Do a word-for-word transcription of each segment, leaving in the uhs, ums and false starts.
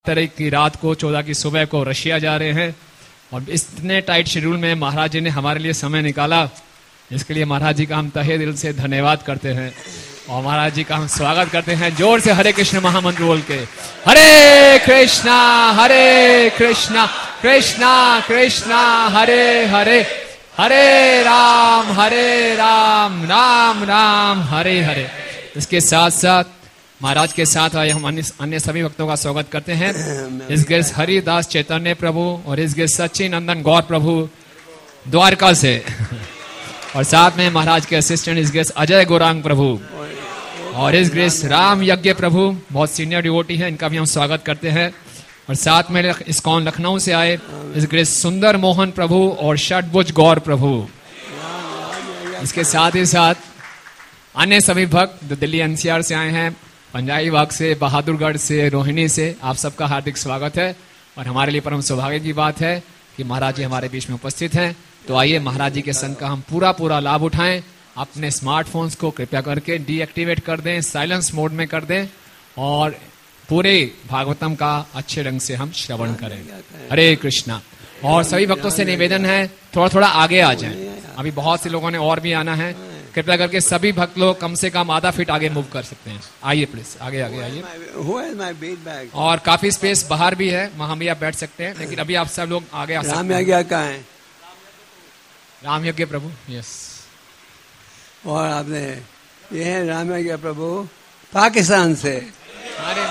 तारीख की रात को, चौदह की सुबह को रशिया जा रहे हैं और इतने टाइट शेड्यूल में महाराज जी ने हमारे लिए समय निकाला। इसके लिए महाराज जी का हम तहे दिल से धन्यवाद करते हैं और महाराज जी का हम स्वागत करते हैं जोर से हरे कृष्ण महामंत्र बोल के। हरे कृष्णा हरे कृष्णा कृष्णा कृष्णा हरे हरे, हरे राम हरे राम राम राम हरे हरे। इसके साथ साथ महाराज के साथ आए हम अन्य अन्य सभी भक्तों का स्वागत करते हैं। इस गिर्स हरिदास चैतन्य प्रभु और इस गिर्स सचिन नंदन गौर प्रभु द्वारका से और साथ में महाराज के असिस्टेंट इस गिर्स अजय गौरांग प्रभु और इस गिर्स राम यज्ञ प्रभु, बहुत सीनियर डिवोटी हैं, इनका भी हम स्वागत करते हैं। और साथ में इस्कॉन लखनऊ से आए इस गिर्स सुंदर मोहन प्रभु और षटभुज गौर प्रभु। इसके साथ ही साथ अन्य सभी भक्त जो दिल्ली एनसीआर से आए हैं, पंजाबी बाग से, बहादुरगढ़ से, रोहिणी से, आप सबका हार्दिक स्वागत है। और हमारे लिए परम सौभाग्य की बात है कि महाराज जी हमारे बीच में उपस्थित हैं। तो आइए महाराज जी के संग का हम पूरा पूरा लाभ उठाएं। अपने स्मार्टफोन्स को कृपया करके डीएक्टिवेट कर दें, साइलेंस मोड में कर दें और पूरे भागवतम का अच्छे ढंग से हम श्रवण करें। हरे कृष्णा। और सभी भक्तों से निवेदन है थोड़ा थोड़ा आगे आ जाएं, अभी बहुत से लोगों ने और भी आना है। कृपया करके सभी भक्त लोग कम से कम आधा फीट आगे मूव कर सकते हैं। आइए प्लीज आगे आगे आइए। और काफी स्पेस बाहर भी है, वहां भी आप बैठ सकते हैं, लेकिन अभी आप सब लोग आगे आ सकते हैं। राम यज्ञ कहाँ है? राम यज्ञ प्रभु, यस। और आपने ये है राम यज्ञ प्रभु पाकिस्तान से। अरे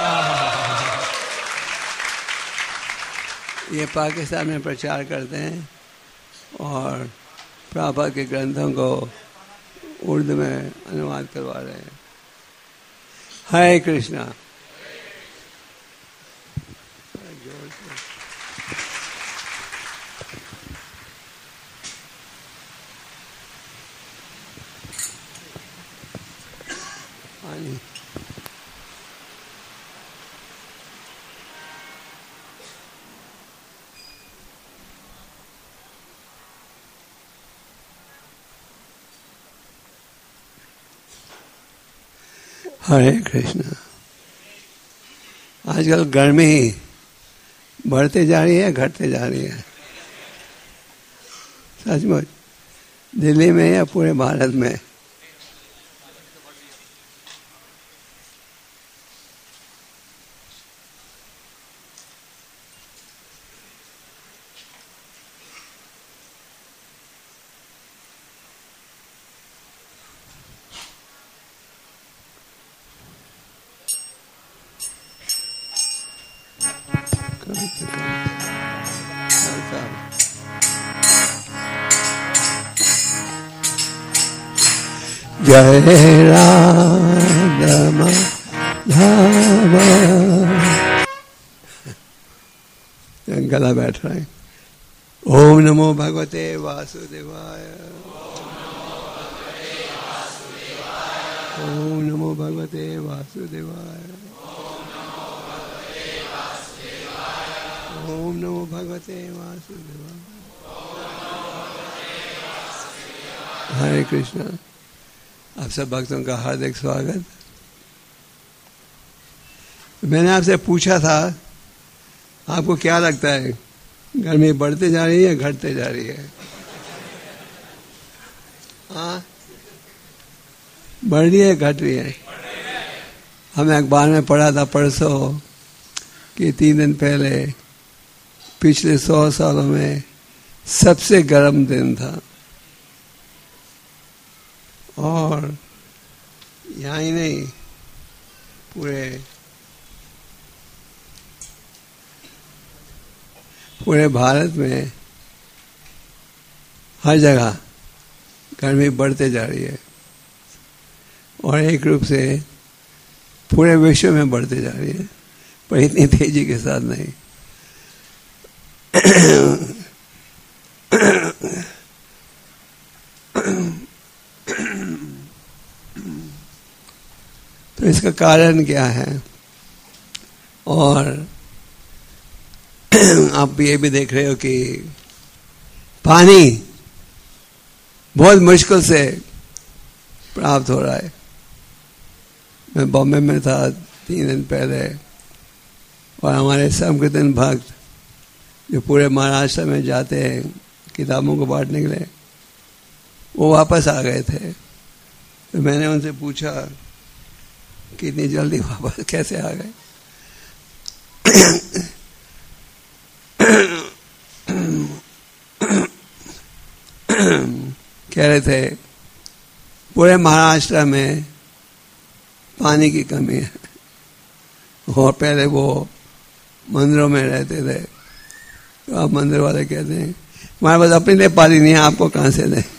ये पाकिस्तान में प्रचार करते हैं और प्रभुपाद के ग्रंथों को उर्दू में अनुवाद करवा रहे हैं। हरे कृष्णा। हरे कृष्णा। आजकल गर्मी बढ़ते जा रही है, घटते जा रही है। सचमुच दिल्ली में या पूरे भारत में? जय राधा माधव। गला बैठ रहा है। ओम नमो भगवते वासुदेवाय। ओम नमो भगवते वासुदेवाय। ओम नमो भगवते वासुदेवाय। हरे कृष्णा। आप सब भक्तों का हार्दिक स्वागत। मैंने आपसे पूछा था आपको क्या लगता है गर्मी बढ़ते जा रही है घटते जा रही है? हाँ, बढ़ रही है घट रही है? हमने अखबार में पढ़ा था परसों कि तीन दिन पहले पिछले सौ सालों में सबसे गर्म दिन था। और यहाँ ही नहीं, पूरे पूरे भारत में हर जगह गर्मी बढ़ते जा रही है और एक रूप से पूरे विश्व में बढ़ते जा रही है, पर इतनी तेजी के साथ नहीं। तो इसका कारण क्या है? और आप ये भी देख रहे हो कि पानी बहुत मुश्किल से प्राप्त हो रहा है। मैं बॉम्बे में था तीन दिन पहले और हमारे संकीर्तन भक्त जो पूरे महाराष्ट्र में जाते हैं किताबों को बांटने के लिए, वो वापस आ गए थे। तो मैंने उनसे पूछा कि इतनी जल्दी वापस कैसे आ गए? कह रहे थे पूरे महाराष्ट्र में पानी की कमी है, और पहले वो मंदिरों में रहते थे। तो आप मंदिर वाले कहते हैं हमारे पास अपने लिए पानी नहीं है, आपको कहाँ से दें?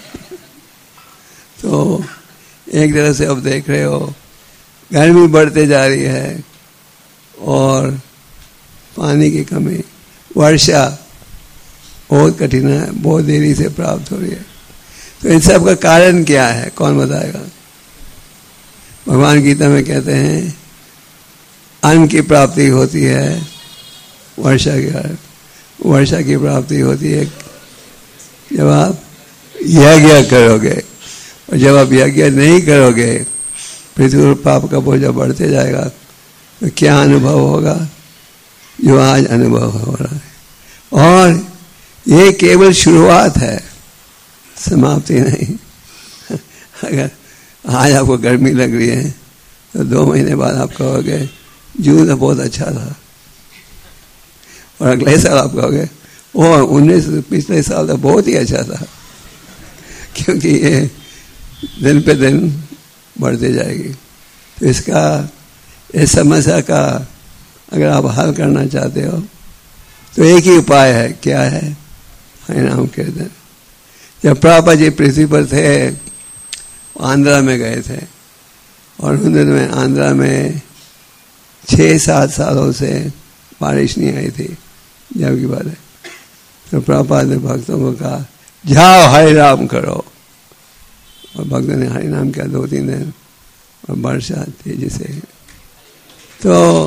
तो एक तरह से अब देख रहे हो गर्मी बढ़ते जा रही है और पानी की कमी, वर्षा बहुत कठिन है, बहुत देरी से प्राप्त हो रही है। तो इन सब का कारण क्या है, कौन बताएगा? भगवान गीता में कहते हैं अन्न की प्राप्ति होती है वर्षा के कारण। वर्षा की प्राप्ति होती है जब आप यज्ञ करोगे, और जब आप यज्ञ नहीं करोगे पृथ्वी पर पाप का बोझा बढ़ते जाएगा। तो क्या अनुभव होगा जो आज अनुभव हो रहा है। और ये केवल शुरुआत है, समाप्ति नहीं। अगर आज आपको गर्मी लग रही है तो दो महीने बाद आप कहोगे जून तो बहुत अच्छा था, और अगले साल आप कहोगे ओ उन्नीस पिछले साल तो बहुत ही अच्छा था, क्योंकि ये दिन पे दिन बढ़ते जाएगी। तो इसका इस समस्या का अगर आप हल करना चाहते हो तो एक ही उपाय है। क्या है? हरिनाम कीर्तन। जब प्रभुपाद जी पृथ्वी पर थे, आंध्रा में गए थे, और उन दिनों में आंध्रा में छः सात सालों से बारिश नहीं आई थी, जब की बात है। तो प्रभुपाद ने भक्तों को कहा जाओ हरिनाम करो, और भक्तों ने हरिनाम किया दो तीन दिन, और वर्षा तेजी से। तो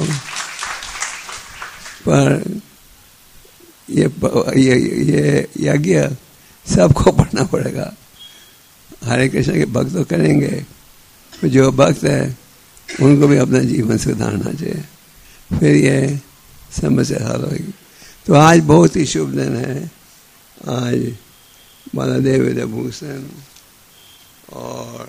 पर ये ये ये यज्ञ सबको पढ़ना पड़ेगा। हरे कृष्ण के भक्त तो करेंगे, तो जो भक्त है उनको भी अपना जीवन सुधारना चाहिए, फिर ये समस्या हल होगी। तो आज बहुत ही शुभ दिन है। आज बालादेव विद्याभूषण और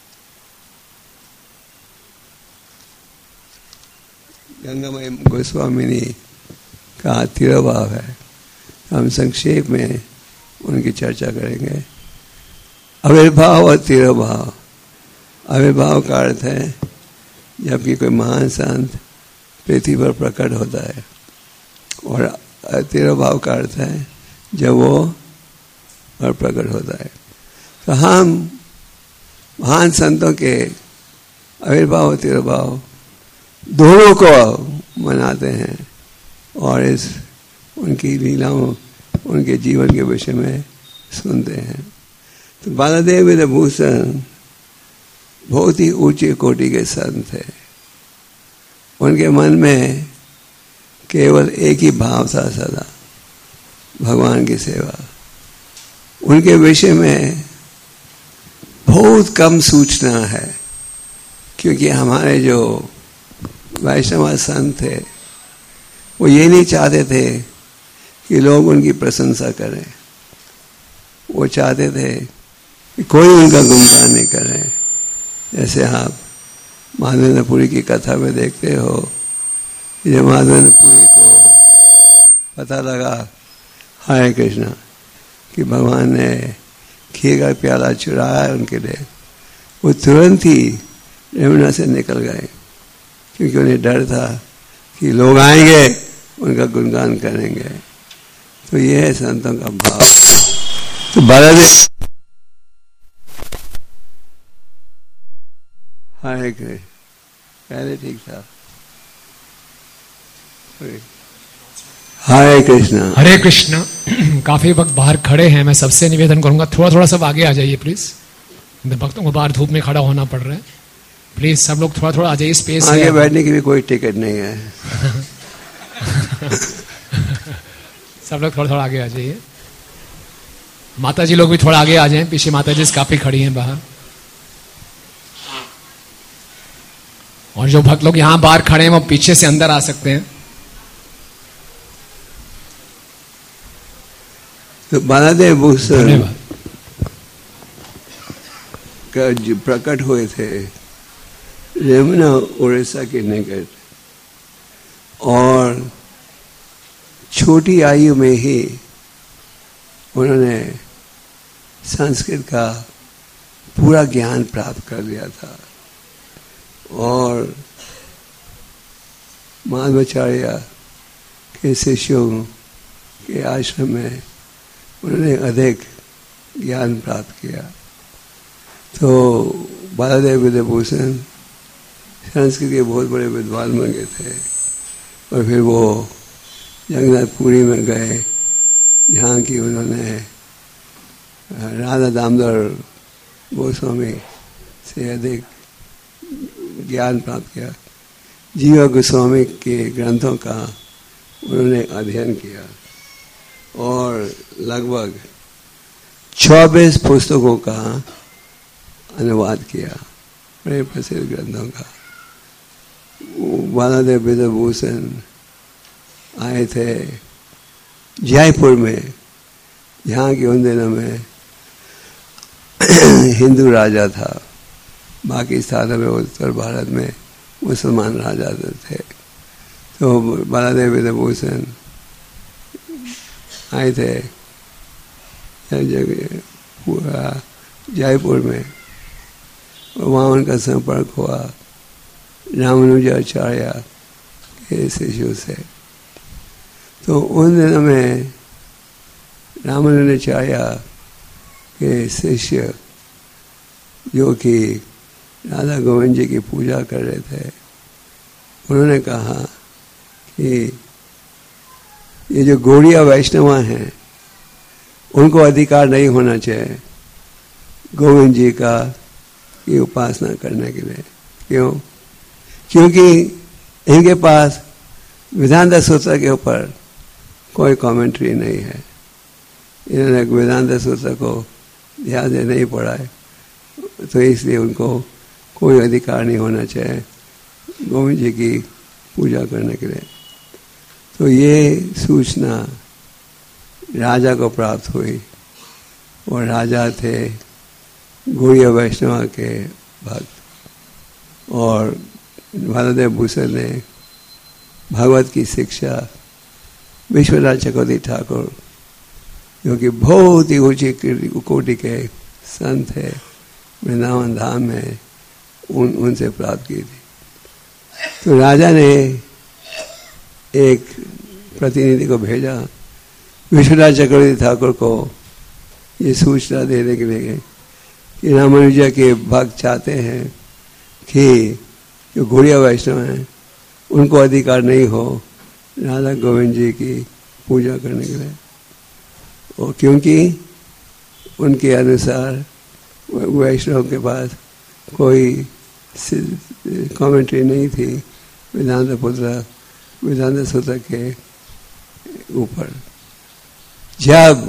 गंगामय गोस्वामिनी का तिरुभाव है। हम संक्षेप में उनकी चर्चा करेंगे। आविर्भाव और तिरुभाव। आविर्भाव का अर्थ है जबकि कोई महान संत पृथ्वी पर प्रकट होता है, और तिरुभाव का अर्थ है जब वो और प्रकट होता है। तो हम महान संतों के आविर्भाव और तिरुभाव दोनों को मनाते हैं, और इस उनकी लीलाओं, उनके जीवन के विषय में सुनते हैं। तो बालादेव विद्याभूषण बहुत ही ऊंचे कोटि के संत थे। उनके मन में केवल एक ही भाव था सदा, भगवान की सेवा। उनके विषय में बहुत कम सूचना है, क्योंकि हमारे जो वैष्णव संत थे वो ये नहीं चाहते थे कि लोग उनकी प्रशंसा करें। वो चाहते थे कि कोई उनका गुणगान नहीं करे। जैसे आप माधवेंद्रपुरी की कथा में देखते हो कि जब माधवेंद्रपुरी को पता लगा हरे कृष्णा कि भगवान ने खीर का प्याला चुराया उनके लिए, वो तुरंत ही यमुना से निकल गए, क्योंकि उन्हें डर था कि लोग आएंगे उनका गुणगान करेंगे। तो ये है संतों का भाव। तो बालादेव हरे कृष्ण पहले ठीक था। हरे कृष्ण हरे कृष्ण। काफी वक्त बाहर खड़े हैं, मैं सबसे निवेदन करूंगा थोड़ा थोड़ा सब आगे आ जाइए प्लीज। भक्तों को बाहर धूप में खड़ा होना पड़ रहा है, प्लीज सब लोग थोड़ा थोड़ा आ जाइए। स्पेस आगे बैठने की भी कोई टिकट नहीं है। सब लोग थोड़ा थोड़ा आगे आ जाइए। माता जी लोग भी थोड़ा आगे आ जाएं, पीछे माता जी काफी खड़ी हैं बाहर। और जो भक्त लोग यहाँ बाहर खड़े हैं वो पीछे से अंदर आ सकते हैं। तो बालादेव भूषण धन्यवाद। का जो प्रकट हुए थे यमुना उड़ीसा के निकट, और छोटी आयु में ही उन्होंने संस्कृत का पूरा ज्ञान प्राप्त कर लिया था, और माधवाचार्य के शिष्यों के आश्रम में उन्होंने अधिक ज्ञान प्राप्त किया। तो बालादेव विद्याभूषण संस्कृत के बहुत बड़े विद्वान बन गए थे, और फिर वो जगन्नाथपुरी में गए, जहाँ की उन्होंने राधा दामोदर गोस्वामी से अधिक ज्ञान प्राप्त किया। जीवा गोस्वामी के ग्रंथों का उन्होंने अध्ययन किया, और लगभग चौबीस पुस्तकों का अनुवाद किया, बड़े प्रसिद्ध ग्रंथों का। बालादेव विद्याभूषण आए थे जयपुर में, जहाँ के उन दिनों में हिंदू राजा था, बाकी स्थानों में उत्तर भारत में मुसलमान राजा थे। तो बालादेव विद्याभूषण आए थे जगह पूरा जयपुर में, और वहाँ उनका संपर्क हुआ रामानुजाचार्य के शिष्यों से। तो उन दिनों में रामानुजाचार्य के शिष्य जो कि राधा गोविंद जी की पूजा कर रहे थे, उन्होंने कहा कि ये जो गौड़िया वैष्णव हैं उनको अधिकार नहीं होना चाहिए गोविंद जी का की उपासना करने के लिए। क्यों? क्योंकि इनके पास वेदांत सूत्र के ऊपर कोई कमेंट्री नहीं है, इन्होंने वेदांत सूत्र को ध्यान से नहीं पढ़ा है, तो इसलिए उनको कोई अधिकार नहीं होना चाहिए गोविंद जी की पूजा करने के लिए। तो ये सूचना राजा को प्राप्त हुई, और राजा थे गौड़िया वैष्णव के भक्त, और बालादेव भूषण ने भागवत की शिक्षा विश्वनाथ चक्रवर्ती ठाकुर, जो कि बहुत ही ऊंची कोटि के संत है वृंदावन धाम में, उन उनसे प्राप्त की थी। तो राजा ने एक प्रतिनिधि को भेजा विश्वनाथ चक्रवर्ती ठाकुर को ये सूचना देने के लिए कि रामानुजा के भक्त चाहते हैं कि जो गौड़िया वैष्णव हैं उनको अधिकार नहीं हो राधा गोविंद जी की पूजा करने के लिए, और क्योंकि उनके अनुसार वैष्णव के पास कोई कमेंट्री नहीं थी वेदांत पुत्र वेदांत सूत्र के ऊपर। जब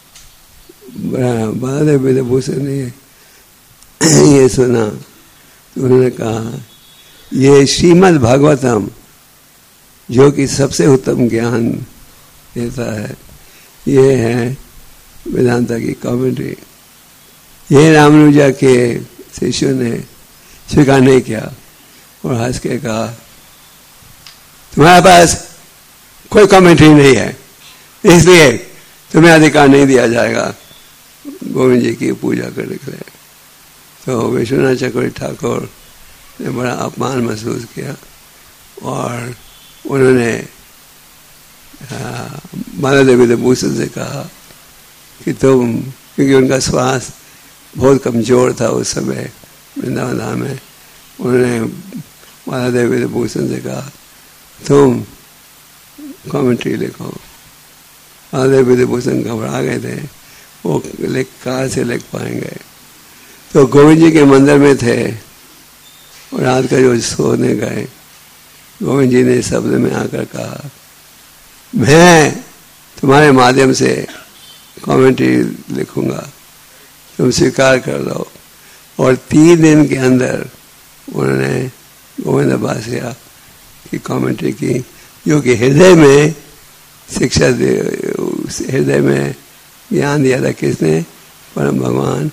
बालादेव विद्याभूषण ने ये सुना तो उन्होंने कहा ये श्रीमद् भागवतम जो कि सबसे उत्तम ज्ञान देता है, ये है वेदांता की कमेंट्री। ये रामानुजा के शिष्यों ने स्वीकार नहीं किया और हंस के कहा तुम्हारे पास कोई कमेंट्री नहीं है, इसलिए तुम्हें अधिकार नहीं दिया जाएगा गोविंद जी की पूजा करने के लिए। तो विश्वनाथ चक्रवर्ती ठाकुर ने बड़ा अपमान महसूस किया, और उन्होंने बालादेव विद्याभूषण से कहा कि तुम, क्योंकि उनका स्वास्थ्य बहुत कमजोर था उस समय वृंदावन धाम में, उन्होंने बालादेव विद्याभूषण से कहा तुम कमेंट्री लिखो। बालादेव विद्याभूषण घबरा गए थे, वो लिख कहाँ से लिख पाएंगे। तो गोविंद जी के मंदिर में थे, और रात का जो सोने गए, गोविंद जी ने शब्द में आकर कहा मैं तुम्हारे माध्यम से कमेंट्री लिखूंगा, तुम स्वीकार कर लो। और तीन दिन के अंदर उन्होंने गोविंद बासिया की कमेंट्री की, जो कि हृदय में शिक्षा दे, हृदय में ज्ञान दिया था किसने? परम भगवान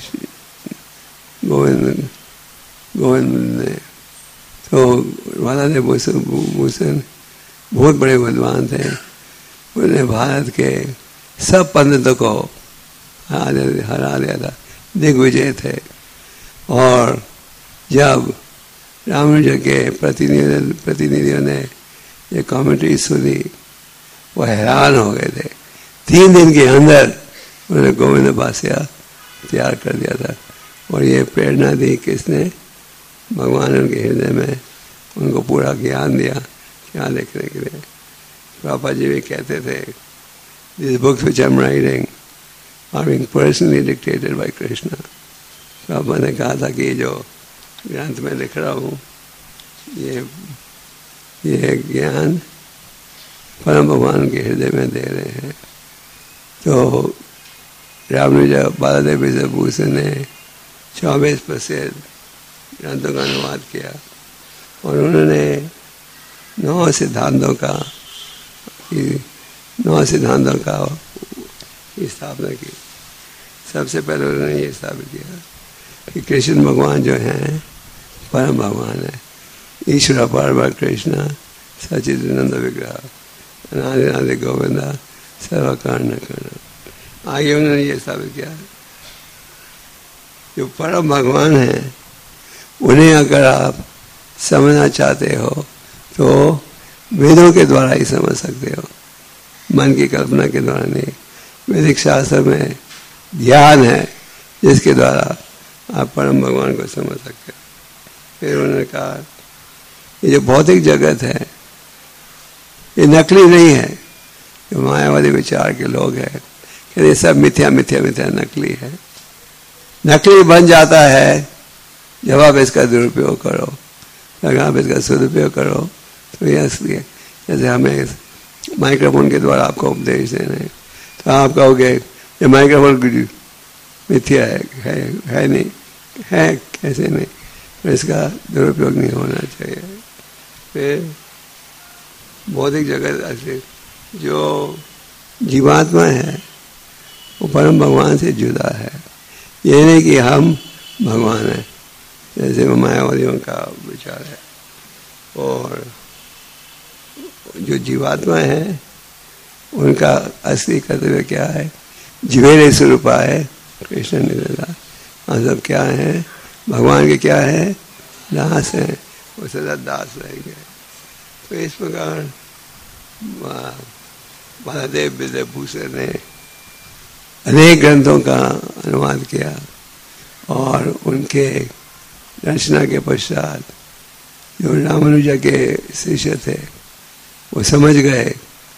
गोविंद गोविंद ने। तो राधादेव भूषण बहुत बड़े विद्वान थे, उन्होंने भारत के सब पंडितों को हरा हरा दिया था, दिग्विजय थे। और जब रामानुज के प्रतिनिधि प्रतिनिधियों ने ये कमेंट्री सुनी, वो हैरान हो गए थे। तीन दिन के अंदर उन्होंने गोविंद भाष्य तैयार कर दिया था। और ये प्रेरणा दी किसने? भगवान उनके हृदय में उनको पूरा ज्ञान दिया क्या लिखने के लिए। पापा जी भी कहते थे, this books which I am writing are being personally dictated by Krishna. पापा ने कहा था कि जो ग्रंथ में लिख रहा हूँ ये ये ज्ञान परम भगवान के हृदय में दे रहे हैं। तो रामानुज बालादेव भूषण ने चौबीस प्रसिद्ध ग्रंथों का अनुवाद किया और उन्होंने नौ सिद्धांतों का नौ सिद्धांतों का स्थापना की। सबसे पहले उन्होंने ये स्थापित किया कि कृष्ण भगवान जो हैं परम भगवान है, ईश्वर पार्वत कृष्ण सच्चिदानंद विग्रह अनादि अनादि गोविंदा सर्व कारण कर्ण। आगे उन्होंने ये स्थापित किया जो परम भगवान है उन्हें अगर आप समझना चाहते हो तो वेदों के द्वारा ही समझ सकते हो, मन की कल्पना के द्वारा नहीं। वैदिक शास्त्र में ध्यान है जिसके द्वारा आप परम भगवान को समझ सकते हो। फिर उन्होंने कहा ये जो भौतिक जगत है ये नकली नहीं है। जो मायावादी विचार के लोग हैं कि ये सब मिथ्या मिथ्या मिथ्या नकली है। नकली बन जाता है जब आप इसका दुरुपयोग करो, अगर आप इसका सदुपयोग करो तो ये असली है। जैसे हमें माइक्रोफोन के द्वारा आपको उपदेश देना है तो आप कहोगे ये माइक्रोफोन मिथ्या है, है, है नहीं है, कैसे नहीं, तो इसका दुरुपयोग नहीं होना चाहिए। फिर बौद्धिक जगत ऐसे जो जीवात्मा है वो परम भगवान से जुदा है। ये नहीं कि हम भगवान हैं जैसे मायावादियों का विचार है। और जो जीवात्मा है उनका असली कर्तव्य क्या है? जीवेरे स्वरूपा है कृष्ण निरला। हम सब क्या है? भगवान के क्या है? दास है, वो सदा दास रहेंगे। तो इस प्रकार बालादेव विद्याभूषण ने अनेक ग्रंथों का अनुवाद किया और उनके रचना के पश्चात जो रामानुजा के शिष्य थे वो समझ गए,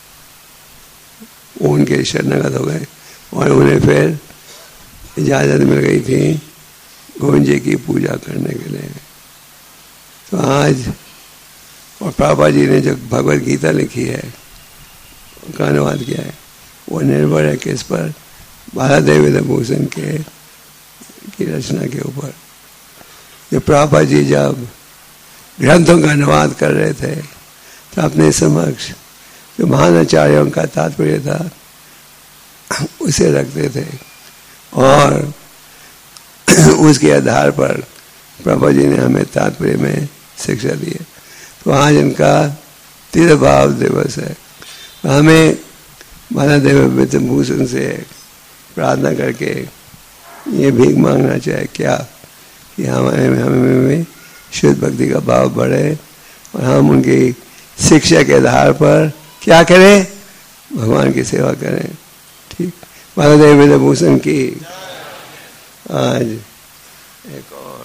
वो उनके शरणागत हो गए और उन्हें फिर इजाज़त मिल गई थी गोविंद जी की पूजा करने के लिए। तो आज और पापा जी ने जो भगवत गीता लिखी है उनका अनुवाद किया है वो निर्भर है किस पर? बालादेव विद्याभूषण के की रचना के ऊपर। जो पापा जी जब ग्रंथों का अनुवाद कर रहे थे तो अपने समक्ष जो महान आचार्यों का तात्पर्य था उसे रखते थे और उसके आधार पर पापा जी ने हमें तात्पर्य में शिक्षा दी है। तो आज इनका तिरुभाव दिवस है। हमें बालादेव विद्याभूषण से प्रार्थना करके ये भीख मांगना चाहिए क्या कि हमारे हमें में शुद्ध भक्ति का भाव बढ़े और हम उनकी शिक्षा के आधार पर क्या करें? भगवान की सेवा करें। ठीक, बालादेव विद्याभूषण की आज एक और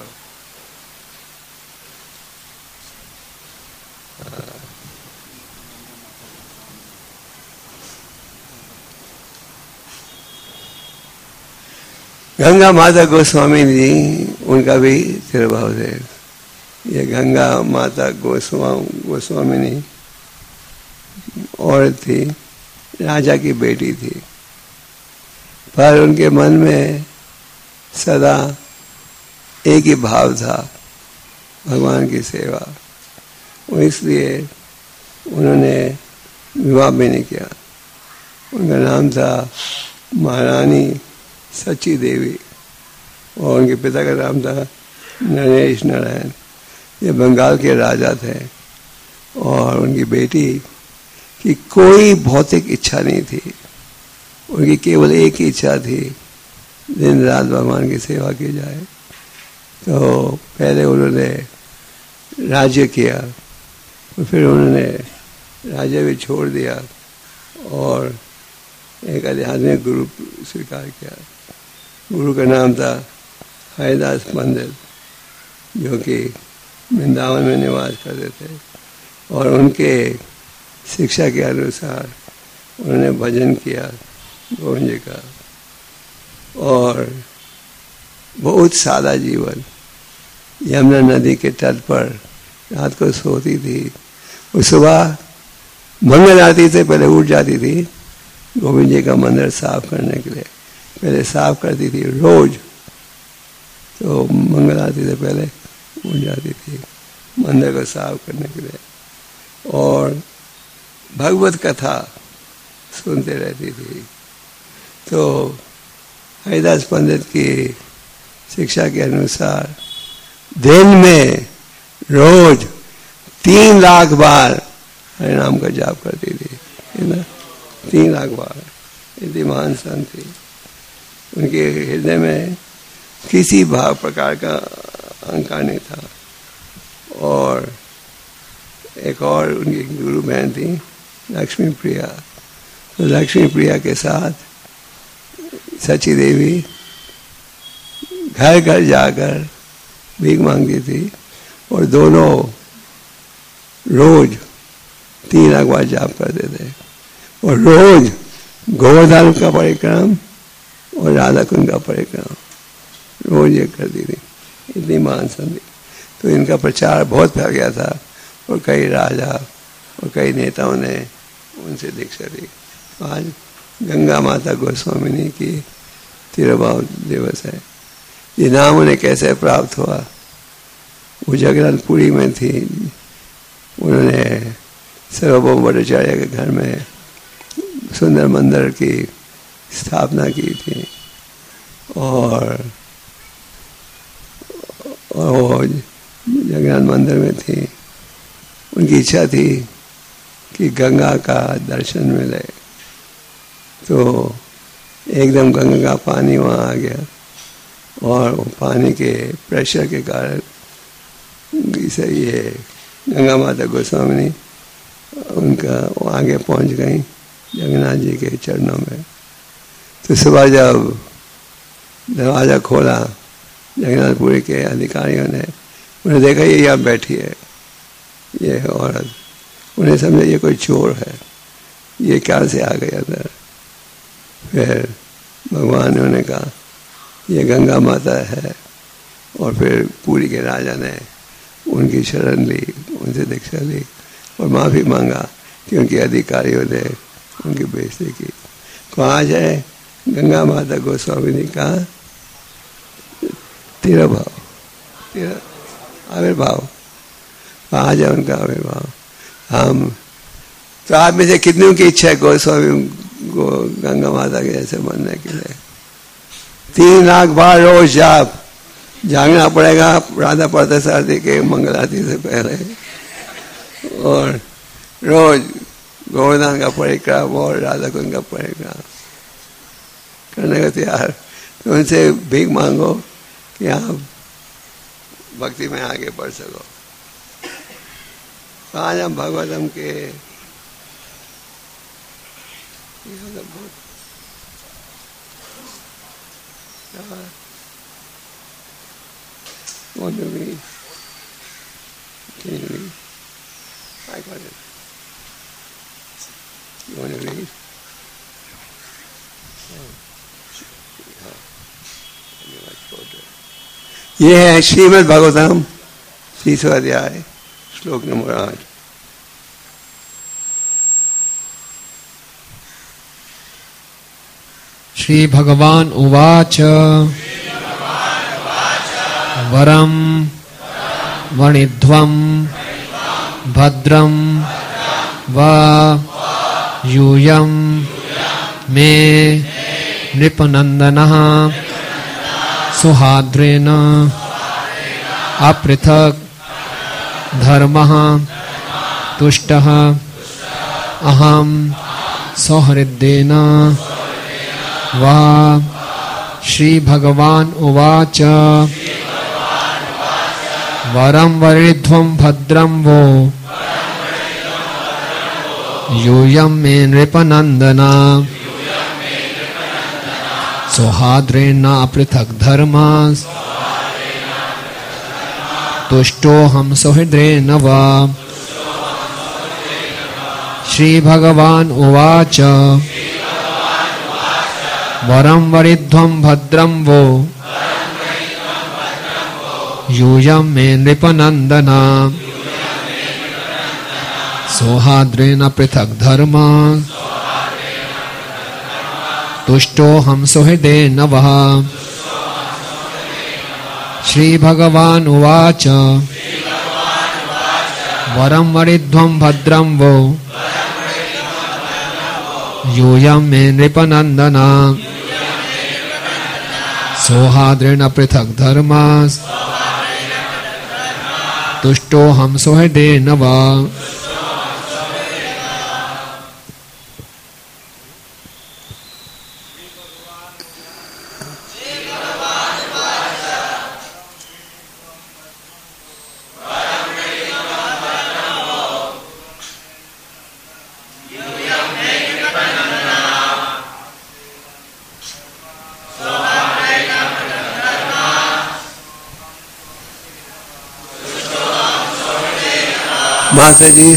गंगा माता गोस्वामी जी उनका भी तिरुभाव है। ये गंगा माता गोस्वामी गोस्वामिनी औरत थी, राजा की बेटी थी, पर उनके मन में सदा एक ही भाव था भगवान की सेवा। और इसलिए उन्होंने विवाह भी नहीं किया। उनका नाम था महारानी सची देवी और उनके पिता का नाम था नरेश नारायण। ये बंगाल के राजा थे और उनकी बेटी की कोई भौतिक इच्छा नहीं थी, उनकी केवल एक ही इच्छा थी, दिन रात भगवान की सेवा की जाए। तो पहले उन्होंने राज्य किया और फिर उन्होंने राज्य भी छोड़ दिया और एक आध्यात्मिक गुरु स्वीकार किया। गुरु का नाम था हरिदास पंडित, जो कि वृंदावन में निवास करते थे और उनके शिक्षा के अनुसार उन्होंने भजन किया गोविंद जी का और बहुत सादा जीवन। यमुना नदी के तट पर रात को सोती थी और सुबह मंगल आरती से पहले उठ जाती थी गोविंद जी का मंदिर साफ करने के लिए। पहले साफ करती थी रोज, तो मंगल आरती से पहले उठ जाती थी मंदिर को साफ करने के लिए और भगवत कथा सुनते रहती थी। तो हरिदास पंडित की शिक्षा के अनुसार दिन में रोज तीन लाख बार हरि नाम का जाप करती थी, है ना, तीन लाख बार। इतनी महान संत थी। उनके हृदय में किसी भाव प्रकार का अहंकार नहीं था। और एक और उनकी गुरु बहन थी लक्ष्मी प्रिया। तो लक्ष्मी प्रिया के साथ सची देवी घर घर जाकर भीख मांगती थी और दोनों रोज तीन लाख बार जाप करते थे और रोज गोवर्धन का परिक्रम और राधा कुंड का परिक्रम रोज ये करती थी। इतनी महान संत। तो इनका प्रचार बहुत फैल गया था और कई राजा और कई नेताओं ने उनसे दीक्षा ली। आज गंगा माता गोस्वामिनी की तिरुभाव दिवस है। ये नाम उन्हें कैसे प्राप्त हुआ? वो जगन्नाथपुरी में थी। उन्होंने सर्वभौम भट्टाचार्य के घर में सुंदर मंदिर की स्थापना की थी और और जगन्नाथ मंदिर में थी। उनकी इच्छा थी कि गंगा का दर्शन मिले। तो एकदम गंगा का पानी वहाँ आ गया और वो पानी के प्रेशर के कारण इसे ये गंगा माता गोस्वामिनी उनका वो आगे पहुँच गई जगन्नाथ जी के चरणों में। तो सुबह जब दरवाज़ा खोला जगन्नाथपुरी के अधिकारियों ने, उन्हें देखा ये यहाँ बैठी है ये औरत। उन्हें समझा ये कोई चोर है, ये क्या से आ गया अंदर। फिर भगवान ने उन्हें कहा ये गंगा माता है और फिर पुरी के राजा ने उनकी शरण ली, उनसे दीक्षा ली और माफ़ी मांगा कि उनके अधिकारियों ने उनकी बेइज्जती की। कहाँ जाए गंगा माता गोस्वामिनी का तिरुभाव, तेरा आविर्भाव, कहाँ जाए उनका आविर्भाव। हम तो आप में से कितनों की इच्छा है गोस्वामी को गंगा माता के जैसे बनने के लिए? तीन लाख बार रोज जाप जागना पड़ेगा राधा पड़ता सारथी के मंगल आरती से पहले और रोज गोवर्धन का परिक्रम और राधा कुंड का परिक्रम करने का तैयार। तो उनसे भीख मांगो कि आप भक्ति में आगे बढ़ सको। तो आज हम भगवतम के Want to read? Can you read? I got it. You want to read? ये है श्रीमद् भागवतम तीसरा अध्याय श्लोक नंबर आठ। श्री भगवान उवाच वरम वणिध्वं भद्रं वा यूयं मे नृपनंदनः सुहाद्रेण अपृथक् धर्मः तुष्टः अहं सौहृदेन वा। श्री भगवान उवाच वरं वरिध्वं भद्रं वो यूयं मे नृपनंदन सौहार्द्रेण अपृथक् धर्मा तुष्टोऽहं सौहृदेन वा। श्री भगवान उवाच वरं वरिध्वं भद्रं वो यूयं मे नृपनंदन सौहार्द्रेण पृथक् धर्मा तुष्टोऽहं सौहृदेन वः। श्री भगवान उवाच वरं वरिध्वं भद्रं वो यूयं मे नृपनंदन सौहार्द्रेण पृथक् धर्मा तुष्टोऽहं सौहृदेन वा। माता जी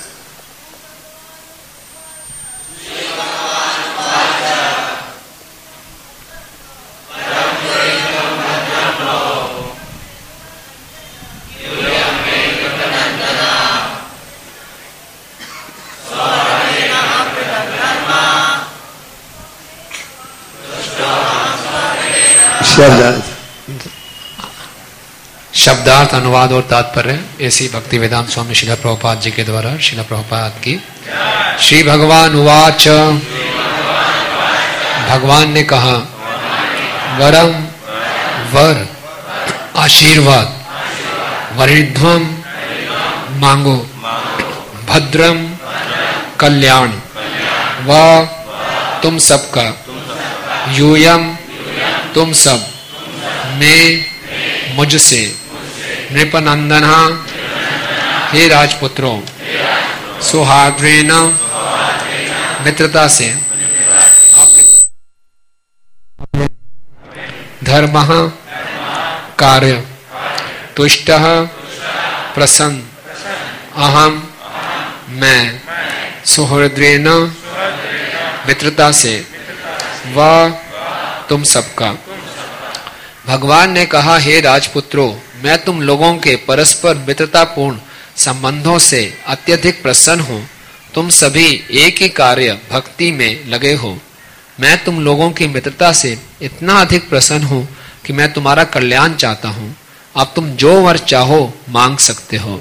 शब्दार्थ शब्दार्थ अनुवाद और तात्पर्य ऐसी भक्ति वेदांत स्वामी श्रील प्रभुपाद जी के द्वारा श्रील प्रभुपाद की। श्री भगवान उवाच भगवान ने कहा वरम वर आशीर्वाद वरिध्वम मांगो भद्रम कल्याण व तुम सबका यूयम तुम सब मैं मुझसे नृपनंदन हे राजपुत्रों सुहार्द्रेण मित्रता से धर्म कार्य तुष्ट प्रसन्न अहम मैं सुहृद्रेण मित्रता से व तुम सबका। भगवान ने कहा हे राजपुत्रों मैं तुम लोगों के परस्पर मित्रतापूर्ण संबंधों से अत्यधिक प्रसन्न हूँ। तुम सभी एक ही कार्य भक्ति में लगे हो। मैं तुम लोगों की मित्रता से इतना अधिक प्रसन्न हूँ कि मैं तुम्हारा कल्याण चाहता हूँ। अब तुम जो वर चाहो मांग सकते हो।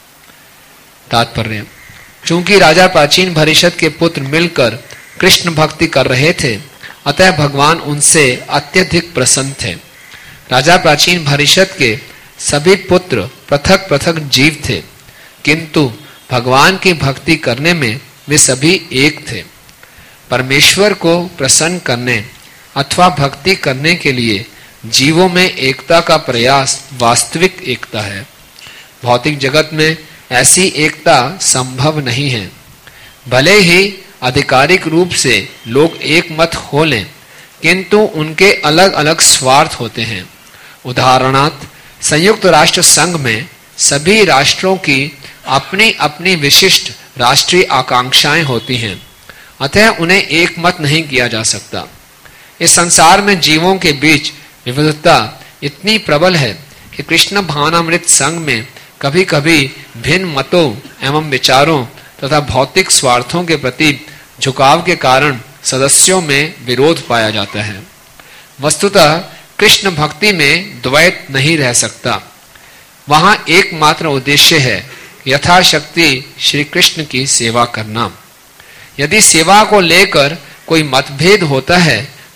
तात्पर्य चूंकि राजा प्राचीन भरिष्यत के पुत्र मिलकर कृष्ण भक्ति कर रहे थे अतः भगवान उनसे अत्यधिक प्रसन्न थे। राजा प्राचीन भरिष्यत के सभी पुत्र पृथक पृथक जीव थे किंतु भगवान की भक्ति करने में वे सभी एक थे। परमेश्वर को प्रसन्न करने अथवा भक्ति करने के लिए जीवों में एकता का प्रयास वास्तविक एकता है। भौतिक जगत में ऐसी एकता संभव नहीं है। भले ही आधिकारिक रूप से लोग एक मत हो लें किंतु उनके अलग अलग स्वार्थ होते हैं। उदाहरणार्थ संयुक्त राष्ट्र संघ में सभी राष्ट्रों की अपनी अपनी विशिष्ट राष्ट्रीय आकांक्षाएं होती हैं अतः उन्हें एक मत नहीं किया जा सकता। इस संसार में जीवों के बीच विविधता इतनी प्रबल है कि कृष्ण भावनामृत संघ में कभी कभी भिन्न मतों एवं विचारों तथा भौतिक स्वार्थों के प्रति झुकाव के कारण सदस्यों में विरोध पाया जाता है। वस्तुतः कृष्ण भक्ति में द्वैत नहीं रह सकता। वहां एकमात्र उद्देश्य है यथाशक्ति श्री कृष्ण की सेवा करना। यदि सेवा को लेकर कोई मतभेद होता है तो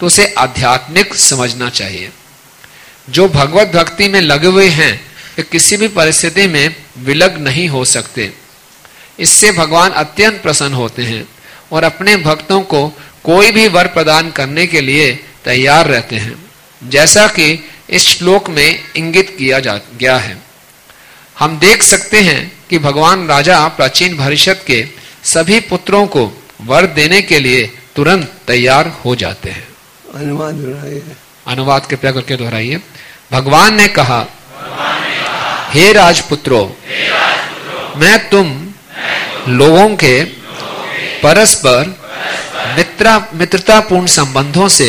तो उसे आध्यात्मिक समझना चाहिए। जो भगवत भक्ति में लगे हुए हैं वे किसी भी परिस्थिति में विलग नहीं हो सकते। इससे भगवान अत्यंत प्रसन्न होते हैं और अपने भक्तों को कोई भी वर प्रदान करने के लिए तैयार रहते हैं, जैसा कि इस श्लोक में इंगित किया जा गया है। हम देख सकते हैं कि भगवान राजा प्राचीन भविष्यत के सभी पुत्रों को वर देने के लिए तुरंत तैयार हो जाते हैं। अनुवाद दोहराइए। अनुवाद कृपया करके दोहराइए। भगवान ने कहा, हे राजपुत्रों, मैं तुम लोगों के परस्पर मित्रा मित्रतापूर्ण संबंधों से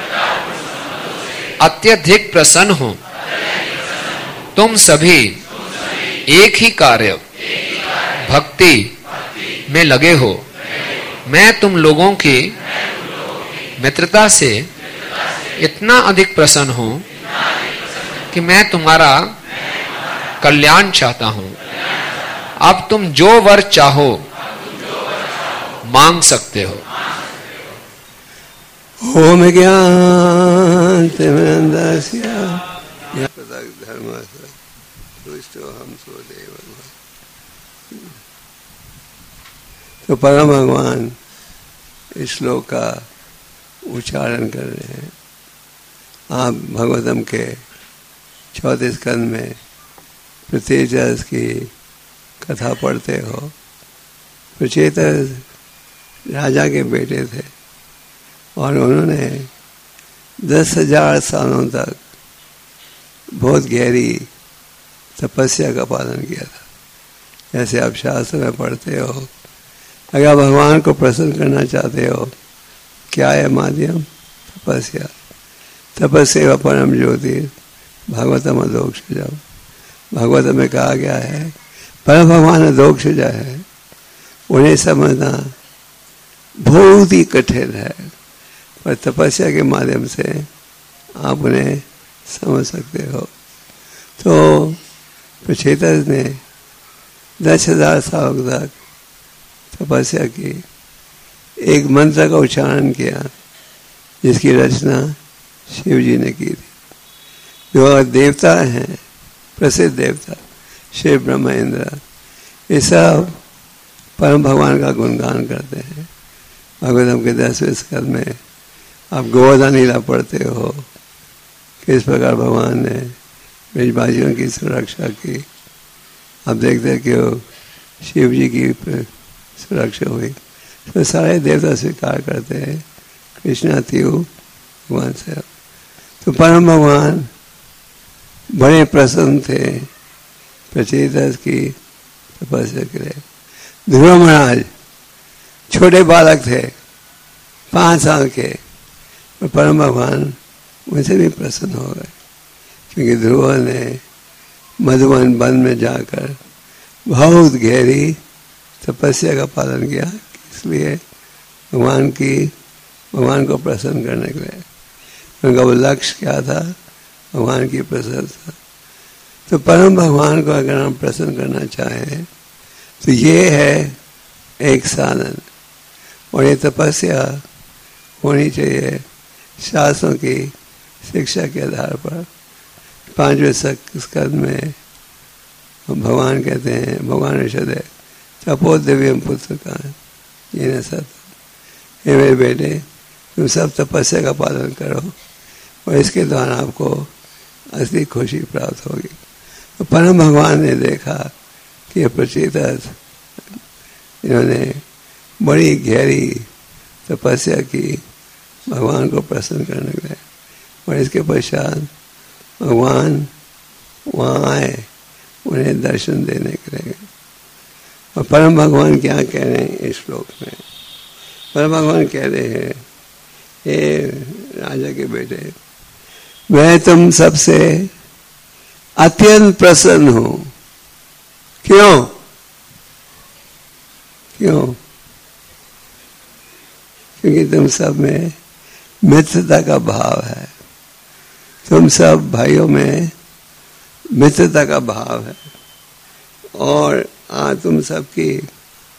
अत्यधिक प्रसन्न हूं। तुम सभी एक ही कार्य भक्ति में लगे हो। मैं तुम लोगों की मित्रता से इतना अधिक प्रसन्न हूं कि मैं तुम्हारा कल्याण चाहता हूं। अब तुम जो वर चाहो मांग सकते हो। ओम ज्ञान धर्म तो परम भगवान इस श्लोक का उच्चारण कर रहे हैं। आप भगवतम के चौथे स्कंद में प्रचेतस की कथा पढ़ते हो। प्रचेतस राजा के बेटे थे और उन्होंने दस हजार सालों तक बहुत गहरी तपस्या का पालन किया था। जैसे आप शास्त्र में पढ़ते हो, अगर भगवान को प्रसन्न करना चाहते हो, क्या है माध्यम? तपस्या। तपस्या परम ज्योति भागवतम अधोक्षजा। भागवत में कहा गया है परम भगवान अधोक्षजा है। उन्हें समझना बहुत ही कठिन है, पर तपस्या के माध्यम से आप उन्हें समझ सकते हो। तो प्रचेतस ने दस हजार साल तक तपस्या की, एक मंत्र का उच्चारण किया जिसकी रचना शिव जी ने की थी। जो देवता हैं, प्रसिद्ध देवता शिव, ब्रह्मा, इंद्र, ये सब परम भगवान का गुणगान करते हैं। भागवतम के दसवें स्कंद में आप गोवर्धन लीला पढ़ते हो, किस प्रकार भगवान ने ब्रजवासियों की सुरक्षा की। आप देखते हैं कि वो शिव जी की सुरक्षा हुई, तो सारे देवता स्वीकार करते हैं कृष्ण अतियु भगवान से। तो परम भगवान बड़े प्रसन्न थे प्रचेतस की तपस्या के लिए। ध्रुव महाराज छोटे बालक थे, पांच साल के, और परम भगवान उनसे भी प्रसन्न हो गए, क्योंकि ध्रुव ने मधुवन वन में जाकर बहुत गहरी तपस्या का पालन किया, इसलिए भगवान की भगवान को प्रसन्न करने के लिए। उनका वो लक्ष्य क्या था? भगवान की प्रसन्नता। तो परम भगवान को अगर हम प्रसन्न करना चाहें तो ये है एक साधन, और ये तपस्या होनी चाहिए शास्त्रों की शिक्षा के आधार पर। पांचवें स्कंद में भगवान कहते हैं, भगवान ऋषद तपो दिव्यम पुत्र का ये न सत। हे मेरे बेटे, तुम सब तपस्या का पालन करो और इसके द्वारा आपको असली खुशी प्राप्त होगी। तो परम भगवान ने देखा कि प्रचेतस इन्होंने बड़ी गहरी तपस्या की भगवान को प्रसन्न करने के लिए, और इसके पश्चात भगवान वहाँ आए उन्हें दर्शन देने के लिए। और परम भगवान क्या कह रहे हैं इस श्लोक में? परम भगवान कह रहे हैं, हे राजा के बेटे, मैं तुम सबसे अत्यंत प्रसन्न हूं। क्यों? क्यों? क्योंकि तुम सब में मित्रता का भाव है। तुम सब भाइयों में मित्रता का भाव है, और आ तुम सबकी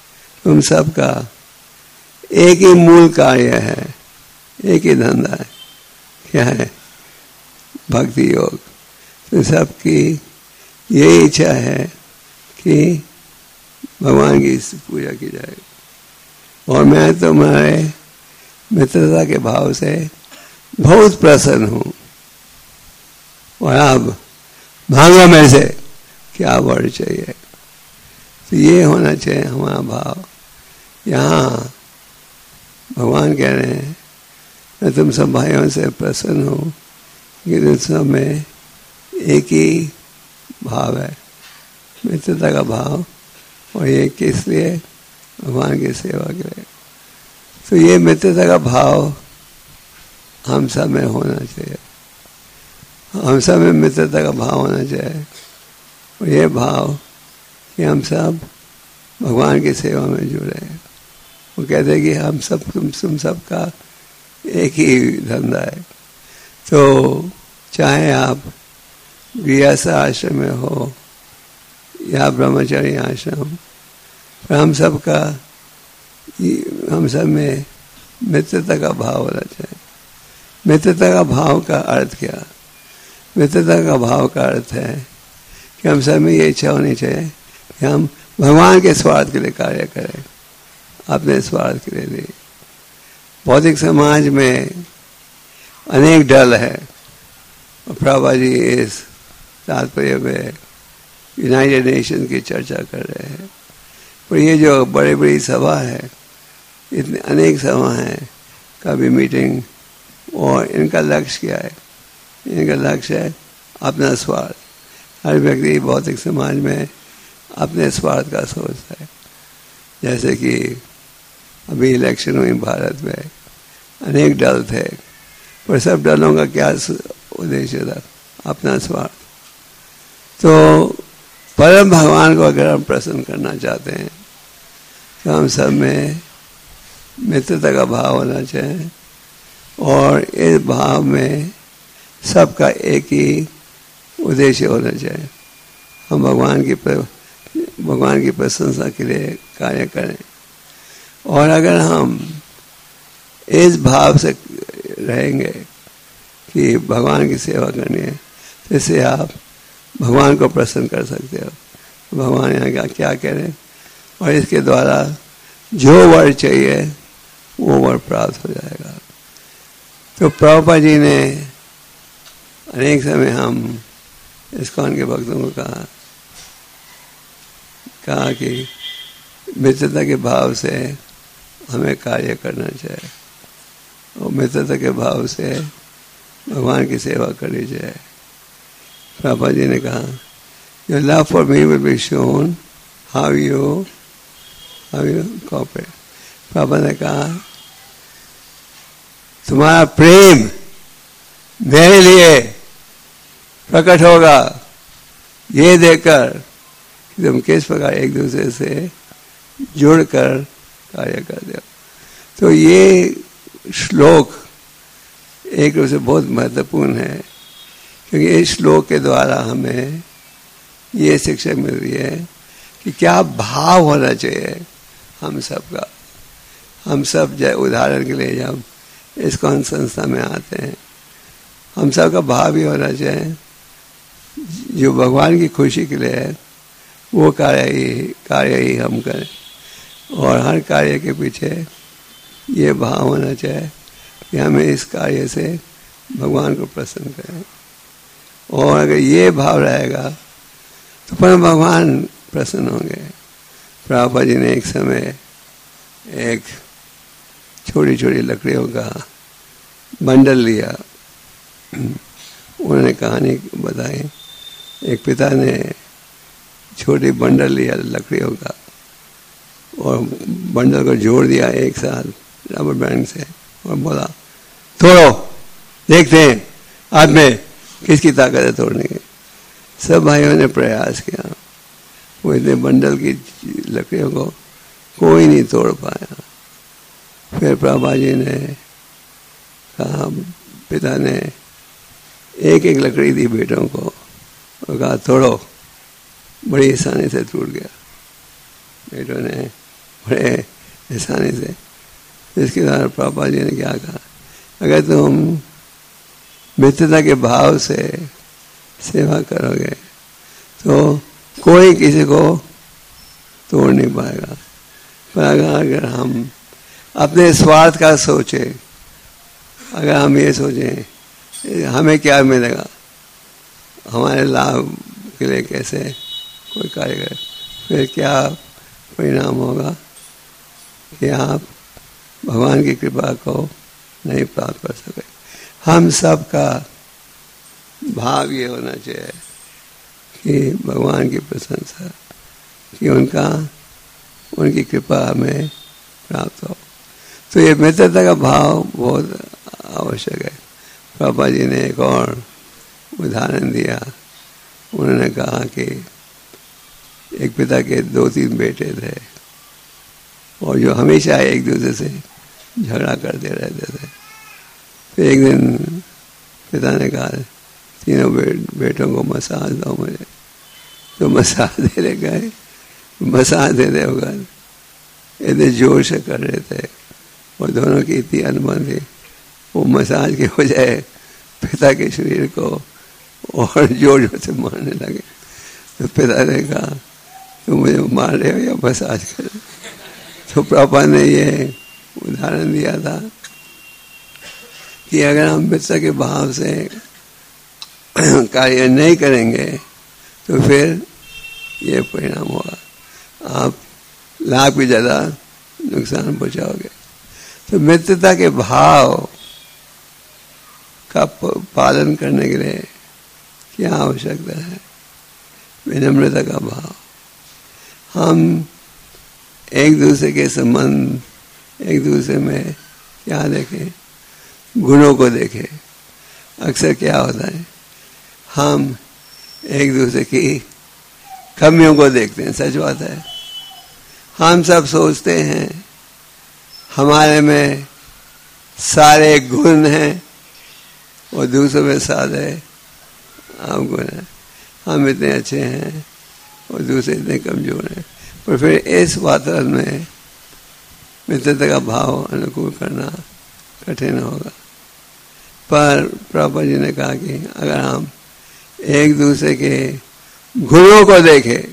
तुम सबका एक ही मूल कार्य है, एक ही धंधा है, क्या है? भक्ति योग। तो सबकी यही इच्छा है कि भगवान की पूजा की जाए। और मैं तुम्हारे मित्रता के भाव से बहुत प्रसन्न हूँ। और अब भांगो में से क्या वर्ड चाहिए। तो ये होना चाहिए हमारा भाव। यहाँ भगवान कह रहे हैं मैं तुम सब भाइयों से प्रसन्न हूँ कि तुम सब में एक ही भाव है, मित्रता का भाव। और ये किस लिए? भगवान की सेवा के लिए। तो ये मित्रता का भाव हम सब में होना चाहिए। हम सब में मित्रता का भाव होना चाहिए। और ये भाव कि हम सब भगवान की सेवा में जुड़े। वो कहते हैं कि हम सब तुम तुम सब का एक ही धंधा है। तो चाहे आप गृहस्थ आश्रम में हो या ब्रह्मचारी आश्रम, पर हम सब का हम सब में मित्रता का भाव होना चाहिए। मित्रता का भाव का अर्थ क्या? मित्रता का भाव का अर्थ है कि हम सब में ये इच्छा होनी चाहिए कि हम भगवान के स्वार्थ के लिए कार्य करें, अपने स्वार्थ के लिए नहीं। भौतिक समाज में अनेक दल है। प्रभुपाद जी इस तात्पर्य में यूनाइटेड नेशन की चर्चा कर रहे हैं। पर ये जो बड़ी बड़ी सभा है, इतने अनेक सभा हैं, कभी मीटिंग, और इनका लक्ष्य क्या है? इनका लक्ष्य है अपना स्वार्थ। हर व्यक्ति भौतिक समाज में अपने स्वार्थ का सोचता है। जैसे कि अभी इलेक्शन हुई भारत में, अनेक दल थे, पर सब दलों का क्या उद्देश्य था? अपना स्वार्थ। तो परम भगवान को अगर हम प्रसन्न करना चाहते हैं तो हम सब में मित्रता का भाव होना चाहिए। और इस भाव में सबका एक ही उद्देश्य होना चाहिए, हम भगवान की भगवान की प्रशंसा के लिए कार्य करें। और अगर हम इस भाव से रहेंगे कि भगवान की सेवा करनी है, तो इससे आप भगवान को प्रसन्न कर सकते हो। भगवान यहाँ क्या क्या कह रहे हैं, और इसके द्वारा जो वर चाहिए वो वर प्राप्त हो जाएगा। तो प्रभुपाद जी ने अनेक समय हम इस्कॉन के भक्तों को कहा कहा कि मित्रता के भाव से हमें कार्य करना चाहिए, और मित्रता के भाव से भगवान की सेवा करनी चाहिए। प्रभुपाद जी ने कहा your love for me will be shown how you how you cooperate। Prabhupada ने कहा तुम्हारा प्रेम मेरे लिए प्रकट होगा ये देखकर कि तुम किस प्रकार एक दूसरे से जुड़कर कार्य करते हो। तो ये श्लोक एक रूप से बहुत महत्वपूर्ण है, क्योंकि इस श्लोक के द्वारा हमें ये शिक्षा मिल रही है कि क्या भाव होना चाहिए हम सब का। हम सब जय उदाहरण के लिए जब इस्कॉन संस्था में आते हैं, हम सब का भाव ही होना चाहिए जो भगवान की खुशी के लिए है, वो कार्य ही कार्य ही हम करें। और हर कार्य के पीछे ये भाव होना चाहिए कि हमें इस कार्य से भगवान को प्रसन्न करें। और अगर ये भाव रहेगा तो परम भगवान प्रसन्न होंगे। प्रभुपाद जी ने एक समय एक छोटी छोटी लकड़ियों का बंडल लिया। उन्होंने कहानी बताई, एक पिता ने छोटी बंडल लिया लकड़ियों का और बंडल को जोड़ दिया एक साथ रबर बैंड से, और बोला तोड़ो, देखते हैं आज में किसकी ताकत है तोड़ने की। सब भाइयों ने प्रयास किया, वो इतने बंडल की लकड़ियों को कोई नहीं तोड़ पाया। फिर प्रभुपाद जी ने कहा, पिता ने एक एक लकड़ी दी बेटों को और कहा तोड़ो। बड़ी आसानी से टूट गया। बेटों ने बड़े आसानी से। इसके द्वारा प्रभुपाद जी ने क्या कहा, अगर तुम मित्रता के भाव से सेवा करोगे तो कोई किसी को तोड़ नहीं पाएगा। पर अगर अगर हम अपने स्वार्थ का सोचे, अगर हम ये सोचें हमें क्या मिलेगा, हमारे लाभ के लिए कैसे कोई कार्य करे, फिर क्या परिणाम होगा कि आप भगवान की कृपा को नहीं प्राप्त कर सके। हम सब का भाव ये होना चाहिए कि भगवान की प्रशंसा, कि उनका उनकी कृपा हमें प्राप्त हो। तो ये मित्रता का भाव बहुत आवश्यक है। पापा जी ने एक और उदाहरण दिया। उन्होंने कहा कि एक पिता के दो तीन बेटे थे और जो हमेशा एक दूसरे से झगड़ा करते रहते थे। फिर एक दिन पिता ने कहा तीनों बे, बेटों को मसाज दो मुझे। तो मसाज देने गए, मसाज देने वक्त इतने जोर से कर रहे थे और दोनों की इतनी अनबन थी, वो मसाज के बजाय पिता के शरीर को और जोर जोर से मारने लगे। तो पिता ने कहा तुम मुझे मार रहे हो या मसाज कर रहे हो? तो पापा ने ये उदाहरण दिया था कि अगर हम मित्रता के भाव से कार्य नहीं करेंगे तो फिर ये परिणाम होगा, आप लाभ की ज़्यादा नुकसान पहुंचाओगे। तो मित्रता के भाव का पालन करने के लिए क्या आवश्यकता है? विनम्रता का भाव। हम एक दूसरे के संबंध, एक दूसरे में क्या देखें? गुणों को देखें। अक्सर क्या होता है, हम एक दूसरे की कमियों को देखते हैं। सच बात है, हम सब सोचते हैं हमारे में सारे गुण हैं और दूसरों में सारे अवगुण हैं। हम इतने अच्छे हैं और दूसरे इतने कमजोर हैं। पर फिर इस वातावरण में मित्रता का भाव अनुकूल करना कठिन होगा। पर प्रभुपाद जी ने कहा कि अगर हम एक दूसरे के गुणों को देखें,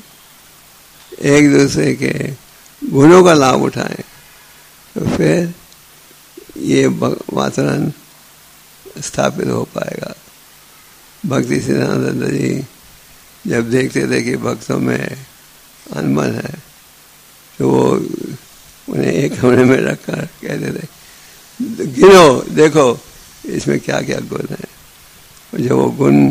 एक दूसरे के गुणों का लाभ उठाएं, तो फिर ये वातावरण स्थापित हो पाएगा। भक्ति सिद्धांत जी जब देखते थे कि भक्तों में अनबन है तो वो उन्हें एक कमरे में रखकर कहते थे गिनो, देखो इसमें क्या क्या गुण है। और जब वो गुण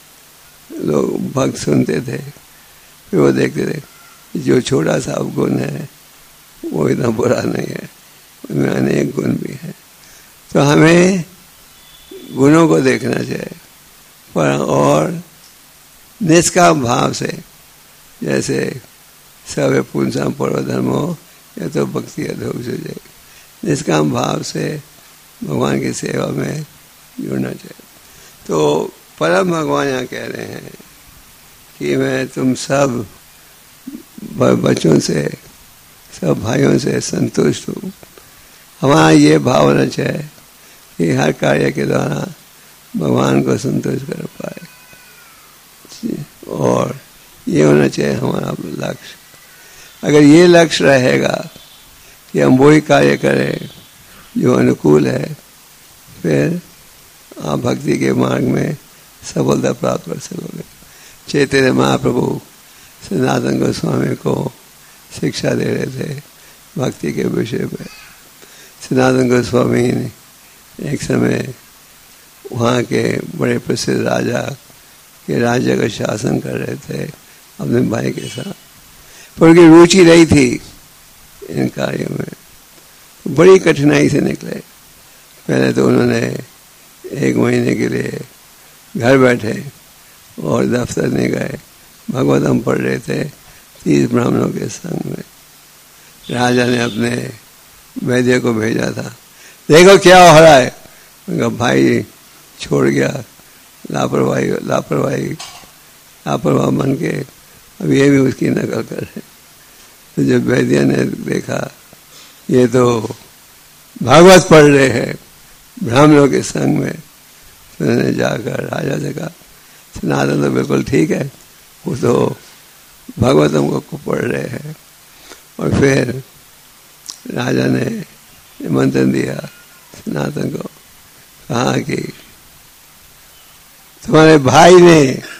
लोग भक्त सुनते थे फिर वो देखते थे जो छोटा सा गुण है वो इतना बुरा नहीं है, उनमें अनेक गुण भी हैं। तो हमें गुणों को देखना चाहिए, पर और निष्काम भाव से, जैसे सर्वे पुंसाम परमधर्मो या तो भक्ति अधोक्ष हो जाए, निष्काम भाव से भगवान की सेवा में जुड़ना चाहिए। तो परम भगवान यहाँ कह रहे हैं कि मैं तुम सब बच्चों से, सब भाइयों से संतुष्ट हूँ। हमारा ये भाव होना चाहिए कि हर कार्य के द्वारा भगवान को संतुष्ट कर पाए, और ये होना चाहिए हमारा लक्ष्य। अगर ये लक्ष्य रहेगा कि हम वही कार्य करें जो अनुकूल है, फिर आप भक्ति के मार्ग में सफलता प्राप्त कर सकोगे। चैतन्य महाप्रभु सनातन गोस्वामी को शिक्षा दे रहे थे भक्ति के विषय में। सनातन गोस्वामी ने एक समय वहाँ के बड़े प्रसिद्ध राजा के राज्य का शासन कर रहे थे अपने भाई के साथ, पर उनकी रुचि रही थी इन कार्यों में। बड़ी कठिनाई से निकले। पहले तो उन्होंने एक महीने के लिए घर बैठे और दफ्तर नहीं गए, भगवतम पढ़ रहे थे तीस ब्राह्मणों के संग में। राजा ने अपने वैद्य को भेजा था, देखो क्या हो रहा है। उनका भाई छोड़ गया, लापरवाही लापरवाही लापरवाह बन के अब ये भी उसकी नकल कर रहे। तो जब वैद्य ने देखा ये तो भागवत पढ़ रहे हैं ब्राह्मणों के संग में, तो उन्होंने जाकर राजा से कहा सनातन तो बिल्कुल ठीक है, वो तो भागवतम को पढ़ रहे हैं। और फिर राजा ने निमंत्रण दिया सनातन को, कहा कि तुम्हारे भाई ने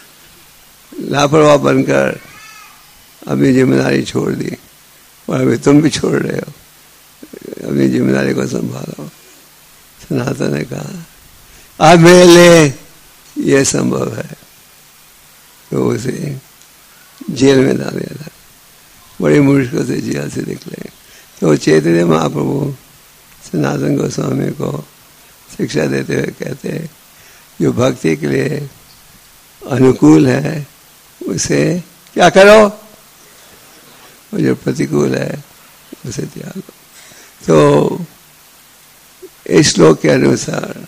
लापरवाह बनकर अपनी जिम्मेदारी छोड़ दी और अभी तुम भी छोड़ रहे हो, अपनी जिम्मेदारी को संभालो। सनातन ने कहा अब मेरे लिए यह संभव है, तो उसे जेल में डाल दिया था, बड़ी मुश्किल से जेल से निकले। तो चैतन्य महाप्रभु सनातन गोस्वामी को शिक्षा देते हुए कहते हैं जो भक्ति के लिए अनुकूल है उसे क्या करो, और जो प्रतिकूल है उसे त्यागो। तो इस श्लोक के अनुसार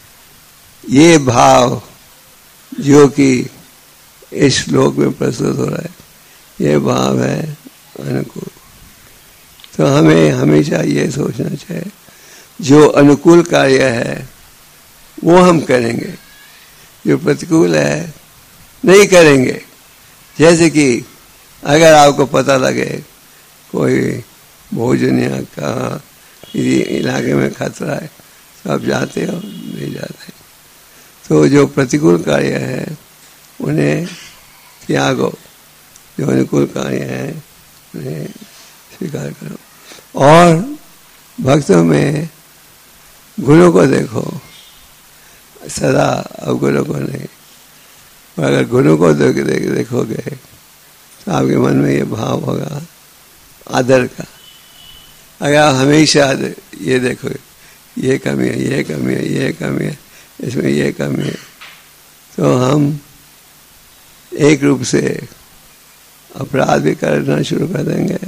ये भाव जो कि इस श्लोक में प्रस्तुत हो रहा है, ये भाव है अनुकूल। तो हमें हमेशा ये सोचना चाहिए जो अनुकूल कार्य है वो हम करेंगे, जो प्रतिकूल है नहीं करेंगे। जैसे कि अगर आपको पता लगे कोई भोजन या कहाँ किसी इलाके में खतरा है तो आप जाते हो, नहीं जाते। तो जो प्रतिकूल कार्य है उन्हें त्यागो, जो अनुकूल कार्य है उन्हें स्वीकार करो। और भक्तों में गुणों को देखो, सदा अवगुणों को नहीं। और अगर गुणों को देख, देख, देखोगे तो आपके मन में ये भाव होगा आदर का। अगर आप हमेशा ये देखो ये कमी है, ये कमी है, ये कमी है, इसमें ये कमी है, तो हम एक रूप से अपराध भी करना शुरू कर देंगे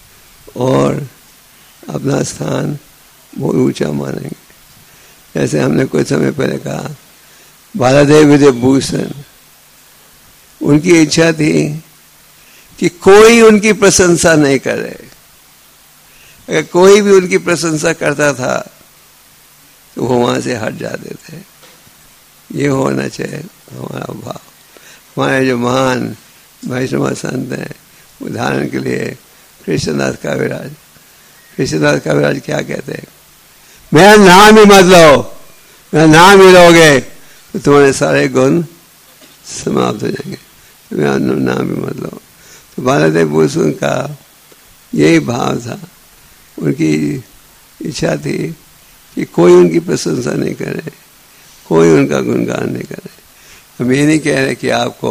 और अपना स्थान बहुत ऊंचा मानेंगे। जैसे हमने कुछ समय पहले कहा बालादेव विद्याभूषण, उनकी इच्छा थी कि कोई उनकी प्रशंसा नहीं करे। अगर कोई भी उनकी प्रशंसा करता था तो वो वहां से हट जाते थे। ये होना चाहिए हमारा भाव। हमारे जो महान वैष्णव संत हैं, उदाहरण के लिए कृष्णदास कविराज, कृष्णदास कविराज क्या कहते हैं, मेरा नाम ही मत लो, मेरा नाम ही लोगे तो तुम्हारे सारे गुण समाप्त हो जाएंगे, तो मेरा नाम ही मत लो। तो बालादेव भूषण का यही भाव था, उनकी इच्छा थी कि कोई उनकी प्रशंसा नहीं करे, कोई उनका गुणगान नहीं करे। हम ये नहीं कह रहे कि आपको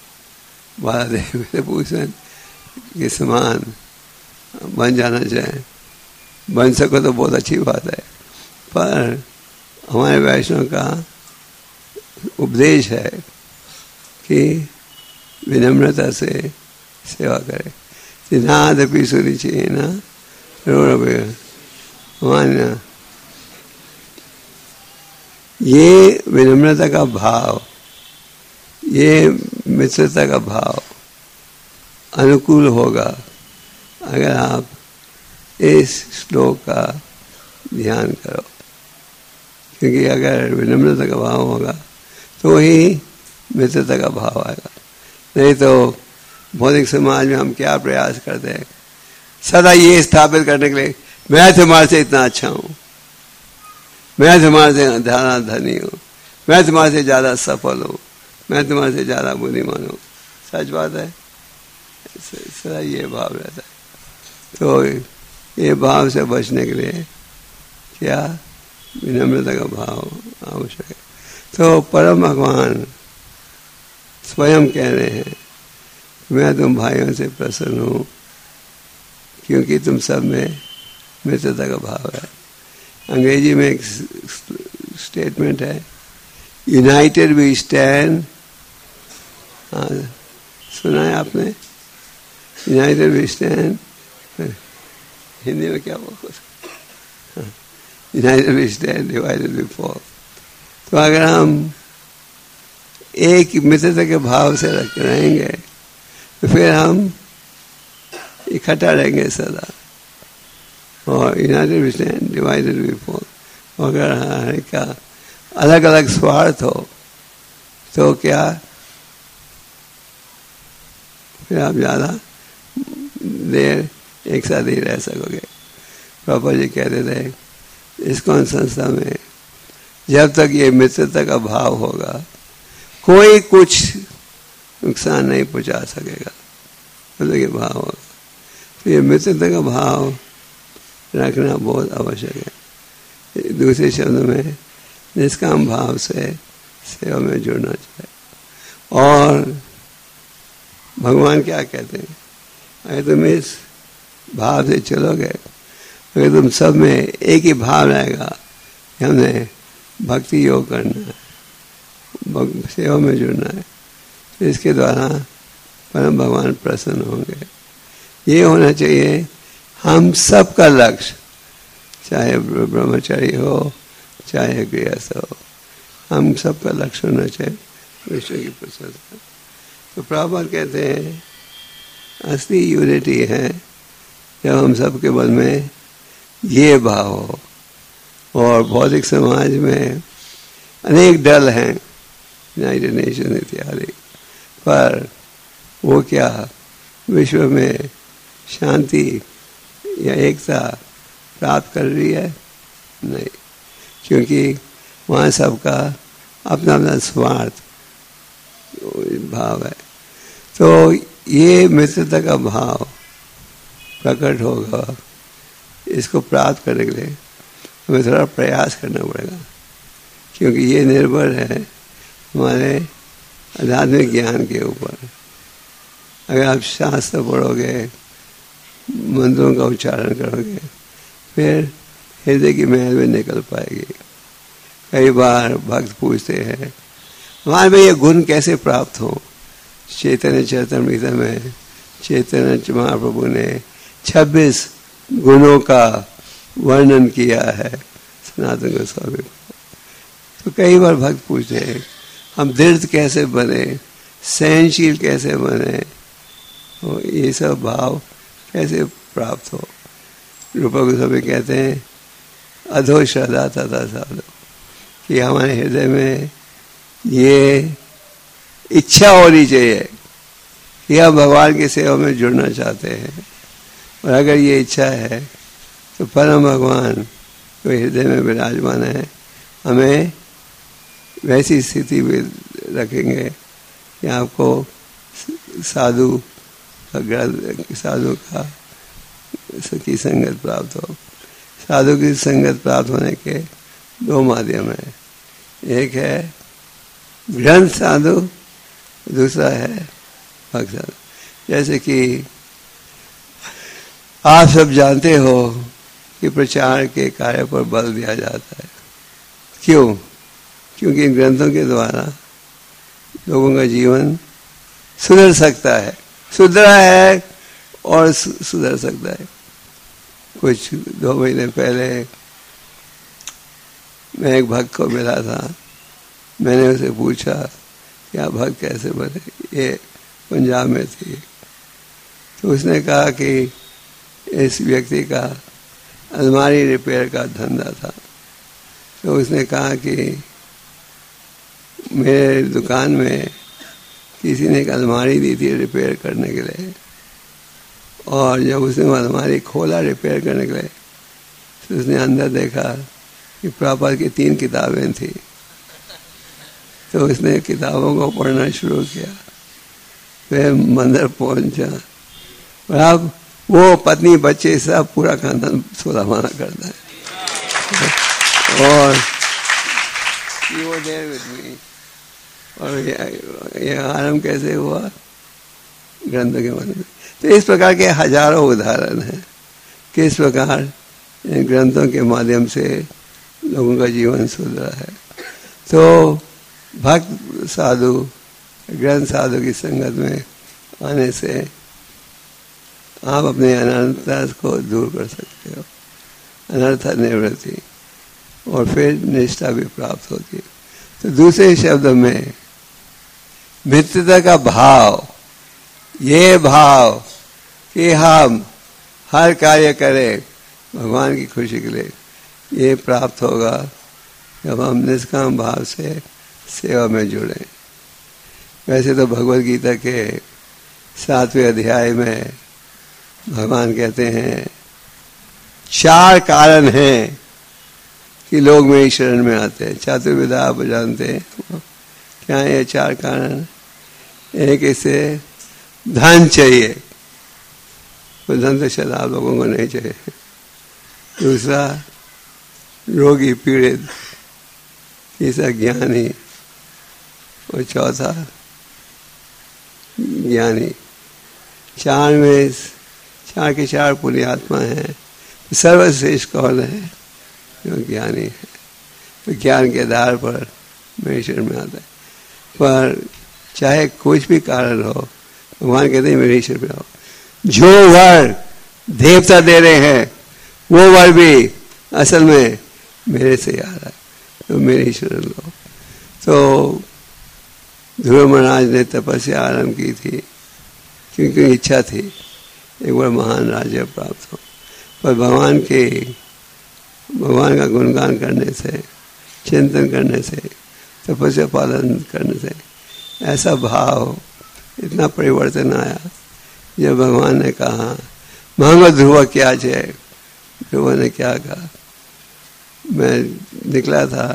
बालादेव भूषण के समान बन जाना चाहिए, बन सको तो बहुत अच्छी बात है, पर हमारे वैष्णव का उपदेश है कि विनम्रता से सेवा करें। सिद्धादपि सुरुचिन हमारे ये विनम्रता का भाव, ये मित्रता का भाव अनुकूल होगा अगर आप इस श्लोक का ध्यान करो। क्योंकि अगर विनम्रता का भाव होगा तो ही मित्रता का भाव आएगा। नहीं तो भौतिक समाज में हम क्या प्रयास करते हैं, सदा ये स्थापित करने के लिए मैं तुम्हारे से इतना अच्छा हूँ, मैं तुम्हारे से ज्यादा धनी हूँ, मैं तुम्हारे से ज्यादा सफल हूँ, मैं तुम्हारे से ज्यादा बुद्धिमान हूँ। सच बात है, सदा ये भाव रहता है। तो ये भाव से बचने के लिए क्या विनम्रता का भाव आवश्यक है। तो परम भगवान स्वयं कह रहे हैं मैं तुम भाइयों से प्रसन्न हूँ क्योंकि तुम सब में मित्रता का भाव है। अंग्रेजी में एक स्टेटमेंट है, यूनाइटेड वी स्टैंड। हाँ, सुना है आपने, यूनाइटेड वी स्टैंड। हिंदी में क्या बोल, united we stand, divided we fall. तो अगर हम एक मित्रता के भाव से रख रहेंगे तो फिर हम इकट्ठा रहेंगे सदा। और united we stand, divided we fall. अगर हर का अलग अलग स्वार्थ हो तो क्या फिर आप ज़्यादा देर एक साथ ही रह सकोगे। पापा जी कहते थे इस्कॉन संस्था में जब तक ये मित्रता का भाव होगा कोई कुछ नुकसान नहीं पहुंचा सकेगा, मतलब ये भाव होगा। तो ये मित्रता का भाव रखना बहुत आवश्यक है। दूसरे शब्द में निष्काम भाव से सेवा में जुड़ना चाहिए। और भगवान क्या कहते हैं, अगर तुम इस भाव से चलोगे, अगर तुम सब में एक ही भाव रहेगा कि हमने भक्ति योग करना है, सेवा में जुड़ना है, तो इसके द्वारा परम भगवान प्रसन्न होंगे। ये होना चाहिए हम सब का लक्ष्य, चाहे ब्रह्मचारी हो चाहे गृहस्थ हो, हम सब का लक्ष्य होना चाहिए विश्व की प्रशंसा। तो प्रभुपाद कहते हैं असली यूनिटी है जब हम सबके मन में ये भाव हो। और भौतिक समाज में अनेक दल हैं, यूनाइटेड नेशन इत्यादि, पर वो क्या विश्व में शांति या एकता प्राप्त कर रही है? नहीं, क्योंकि वहाँ सबका अपना अपना स्वार्थ भाव है। तो ये मित्रता का भाव प्रकट होगा, इसको प्राप्त करने के लिए हमें थोड़ा प्रयास करना पड़ेगा, क्योंकि ये निर्भर है हमारे आध्यात्मिक ज्ञान के ऊपर। अगर आप शास्त्र पढ़ोगे, मंत्रों का उच्चारण करोगे, फिर हृदय की महल में निकल पाएगी। कई बार भक्त पूछते हैं हमारे में ये गुण कैसे प्राप्त हो। चैतन्य चरितमृत में चैतन्य महाप्रभु ने छब्बीस गुणों का वर्णन किया है सनातन गोस्वामी को। तो कई बार भक्त पूछते हैं हम दृढ़ कैसे बने, सहनशील कैसे बने, तो ये सब भाव कैसे प्राप्त हो। रूपा गोस्वामी कहते हैं अधो श्रद्धा तथा साधो, कि हमारे हृदय में ये इच्छा होनी चाहिए कि हम भगवान की सेवा में जुड़ना चाहते हैं। और अगर ये इच्छा है तो परम भगवान जो हृदय में विराजमान है हमें वैसी स्थिति में रखेंगे कि आपको साधु का साधु का की संगत प्राप्त हो। साधु की संगत प्राप्त होने के दो माध्यम है, एक है ग्रंथ साधु, दूसरा है भक्त साधु। जैसे कि आप सब जानते हो कि प्रचार के कार्य पर बल दिया जाता है। क्यों? क्योंकि इन ग्रंथों के द्वारा लोगों का जीवन सुधर सकता है, सुधरा है और सुधर सकता है। कुछ दो महीने पहले मैं एक भक्त को मिला था, मैंने उसे पूछा कि आप भक्त कैसे बने, ये पंजाब में थी। तो उसने कहा कि इस व्यक्ति का अलमारी रिपेयर का धंधा था। तो उसने कहा कि मेरे दुकान में किसी ने एक अलमारी दी थी रिपेयर करने के लिए, और जब उसने वो अलमारी खोला रिपेयर करने के लिए तो उसने अंदर देखा कि प्रभुपाद की तीन किताबें थी। तो उसने किताबों को पढ़ना शुरू किया, फिर मंदिर पहुंचा और अब वो पत्नी बच्चे सब पूरा खानदान सोलह माना करता है। और वो देर विद मी। और ये, ये आरंभ कैसे हुआ? ग्रंथों के मन में। तो इस प्रकार के हजारों उदाहरण हैं किस प्रकार इन ग्रंथों के माध्यम से लोगों का जीवन सुधरा है। तो भक्त साधु ग्रंथ साधु की संगत में आने से आप अपने अनर्थता को दूर कर सकते हो, अनर्थ निवृत्ति, और फिर निष्ठा भी प्राप्त होती है। तो दूसरे शब्द में मित्रता का भाव, ये भाव कि हम हर कार्य करें भगवान की खुशी के लिए, ये प्राप्त होगा जब हम निष्काम भाव से सेवा में जुड़े। वैसे तो भगवत गीता के सातवें अध्याय में भगवान कहते हैं चार कारण हैं कि लोग मेरी शरण में आते हैं। चतुर्विधा आप जानते हैं क्या है ये चार कारण? एक, इसे धन चाहिए, वो धन तो शायद आप लोगों को नहीं चाहिए। दूसरा, रोगी पीड़ित। तीसरा, ज्ञानी। और चौथा, ज्ञानी। चार में चार के चार पुण्यात्मा हैं। सर्वश्रेष्ठ कौन है? जो ज्ञानी है। तो ज्ञान के आधार पर मेरे शरण में आता है। पर चाहे कुछ भी कारण हो, भगवान कहते हैं मेरे शरण में आओ। जो वर देवता दे रहे हैं वो वर भी असल में मेरे से आ रहा है, तो मेरी शरण लो। तो ध्रुव महाराज ने तपस्या आरंभ की थी क्योंकि इच्छा थी एक बार महान राज्य प्राप्त हो। पर भगवान के भगवान का गुणगान करने से, चिंतन करने से, तपस्या पालन करने से ऐसा भाव, इतना परिवर्तन आया। जब भगवान ने कहा मांगो ध्रुव क्या चाहिए, ध्रुव ने क्या कहा? मैं निकला था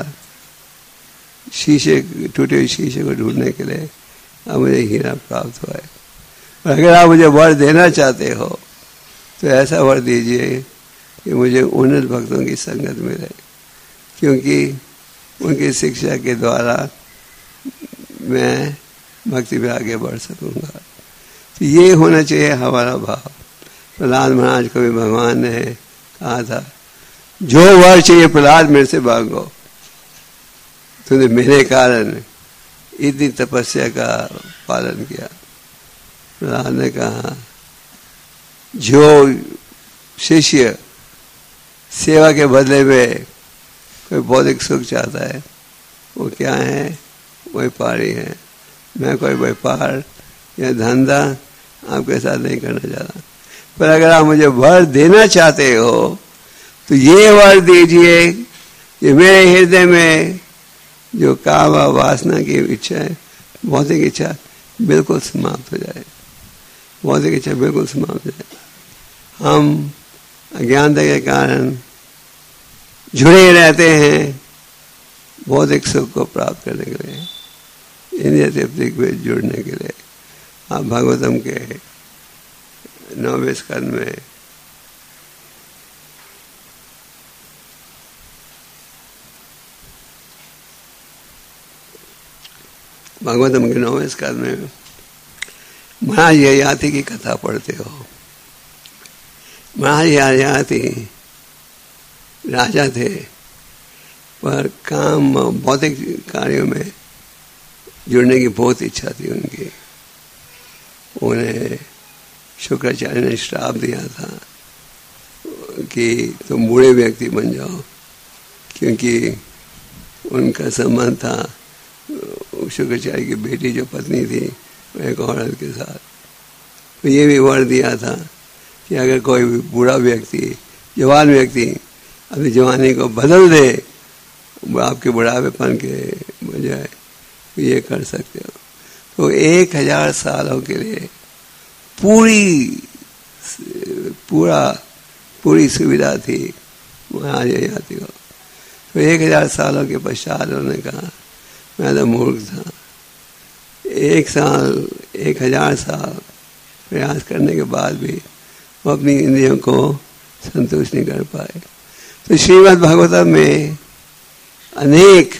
शीशे, टूटे हुए शीशे को ढूंढने के लिए, अब मुझे हीरा प्राप्त हुआ है। और अगर आप मुझे वर देना चाहते हो तो ऐसा वर दीजिए कि मुझे उन्नत भक्तों की संगत मिले, क्योंकि उनकी शिक्षा के द्वारा मैं भक्ति में आगे बढ़ सकूंगा। तो ये होना चाहिए हमारा भाव। प्रहलाद महाराज को भी भगवान ने कहा था जो वर चाहिए प्रहलाद मेरे से मांगो। तूने मेरे कारण इतनी तपस्या का पालन किया। प्रहलाद ने कहा जो शिष्य सेवा के बदले में कोई भौतिक सुख चाहता है वो क्या है? व्यापारी है। मैं कोई व्यापार या धंधा आपके साथ नहीं करना चाहता। पर अगर आप मुझे वर देना चाहते हो तो ये वर दीजिए कि मेरे हृदय में जो काम वासना की इच्छा है, भौतिक इच्छा बिल्कुल समाप्त हो जाए। भौतिक इच्छा बिल्कुल समाप्त हो जाए। हम अज्ञानता के कारण जुड़े रहते हैं भौतिक सुख को प्राप्त करने के लिए, इंद्रिय तृप्ति में जुड़ने के लिए। आप भागवतम के नौवें स्कंद में भागवतम के नौवें स्कंद में महाराज ययाति की कथा पढ़ते हो। महाराज ययाति राजा थे, पर काम भौतिक कार्यों में जुड़ने की बहुत इच्छा थी उनकी। उन्हें शुक्राचार्य ने श्राप दिया था कि तुम बूढ़े व्यक्ति बन जाओ, क्योंकि उनका संबंध था शुक्राचार्य की बेटी जो पत्नी थी एक औरत के साथ। तो ये भी वर दिया था कि अगर कोई बूढ़ा व्यक्ति, जवान व्यक्ति अपनी जवानी को बदल दे आपके बुढ़ापेपन के बजाय, तो ये कर सकते हो। तो एक हजार सालों के लिए पूरी पूरा पूरी सुविधा थी वहाँ ययाति को। तो एक हजार सालों के पश्चात उन्होंने कहा मैं तो मूर्ख था। एक साल एक हजार साल प्रयास करने के बाद भी वो अपनी इंद्रियों को संतुष्ट नहीं कर पाए। तो श्रीमद् भागवतम में अनेक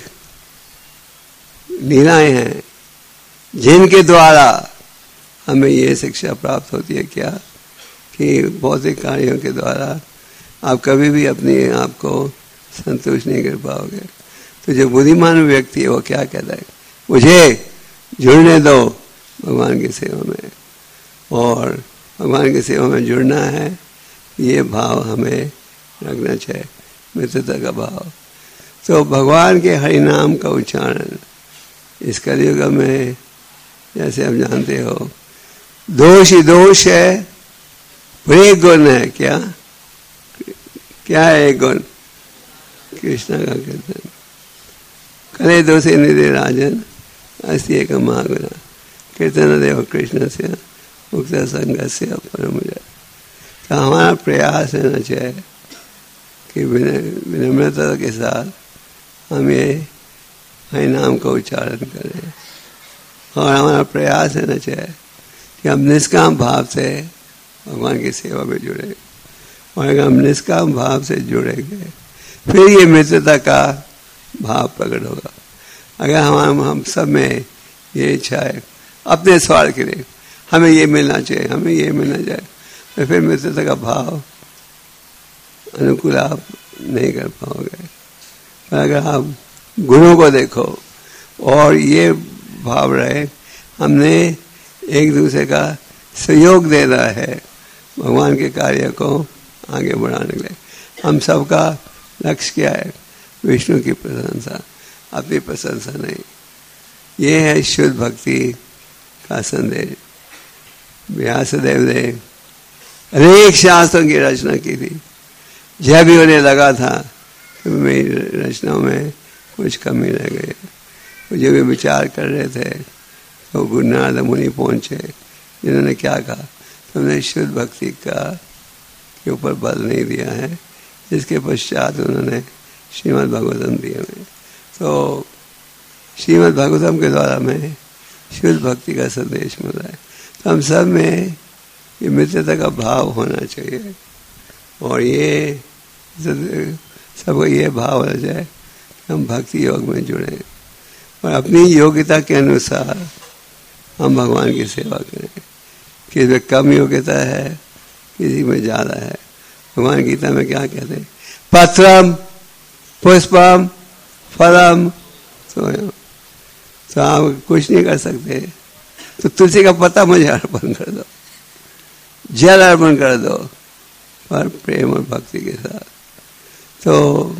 लीलाएं हैं जिनके द्वारा हमें ये शिक्षा प्राप्त होती है क्या कि भौतिक कार्यों के द्वारा आप कभी भी अपने आप को संतुष्ट नहीं कर पाओगे। तो जो बुद्धिमान व्यक्ति है वो क्या कहता है, मुझे जुड़ने दो भगवान की सेवा में, और भगवान की सेवा में जुड़ना है, ये भाव हमें रखना चाहिए, मित्रता का भाव। तो भगवान के हरि नाम का उच्चारण इस कलयुग में, जैसे आप जानते हो, दोष ही दोष है, प्रिय गुण है। क्या क्या है गुण? कृष्ण का कीर्तन। कले दोषे निधि राजन अस्ति एक महागुणा कीर्तन देव कृष्ण से मुक्त संग से परम जय। तो हमारा प्रयास रहना चाहिए कि विनम्रता के साथ हम ये हरि नाम का उच्चारण करें, और हमारा प्रयास रहना चाहिए कि हम निष्काम भाव से भगवान की सेवा में जुड़े, और अगर हम निष्काम भाव से जुड़ेंगे फिर ये मित्रता का भाव प्रकट होगा। अगर हम हम सब में ये इच्छा है अपने स्वार्थ के लिए, हमें ये मिलना चाहिए, हमें ये मिलना चाहिए, तो फिर मित्रता का भाव अनुकूल आप नहीं कर पाओगे। पर अगर आप गुणों को देखो और ये भाव रहे हमने एक दूसरे का सहयोग देना है भगवान के कार्य को आगे बढ़ाने के लिए। हम सबका लक्ष्य क्या है? विष्णु की प्रशंसा, अपनी प्रशंसा नहीं। ये है शुद्ध भक्ति का संदेश। व्यासदेव ने अनेक शास्त्रों की रचना की थी। जब भी उन्हें लगा था कि मेरी रचनाओं में कुछ कमी रह गई, वो जो भी विचार कर रहे थे तो गुरु नारद मुनि पहुंचे, जिन्होंने क्या कहा, तुमने शुद्ध भक्ति का के ऊपर बल नहीं दिया है। इसके पश्चात उन्होंने श्रीमद् भागवतम दिया में, तो श्रीमद् भागवतम के द्वारा में शुद्ध भक्ति का संदेश मिल रहा है। तो हम सब में ये मित्रता का भाव होना चाहिए, और ये सबको ये भाव होना चाहिए कि हम भक्ति योग में जुड़े और अपनी योग्यता के अनुसार हम भगवान की सेवा करें। किसी में कम योग्यता है, किसी में ज़्यादा है। भगवान गीता में क्या कहते हैं? पत्रम पुष्पम फलम सोयम। तो आप कुछ नहीं कर सकते तो तुलसी का पत्ता मुझे अर्पण कर दो, जल अर्पण कर दो, पर प्रेम और भक्ति के साथ। तो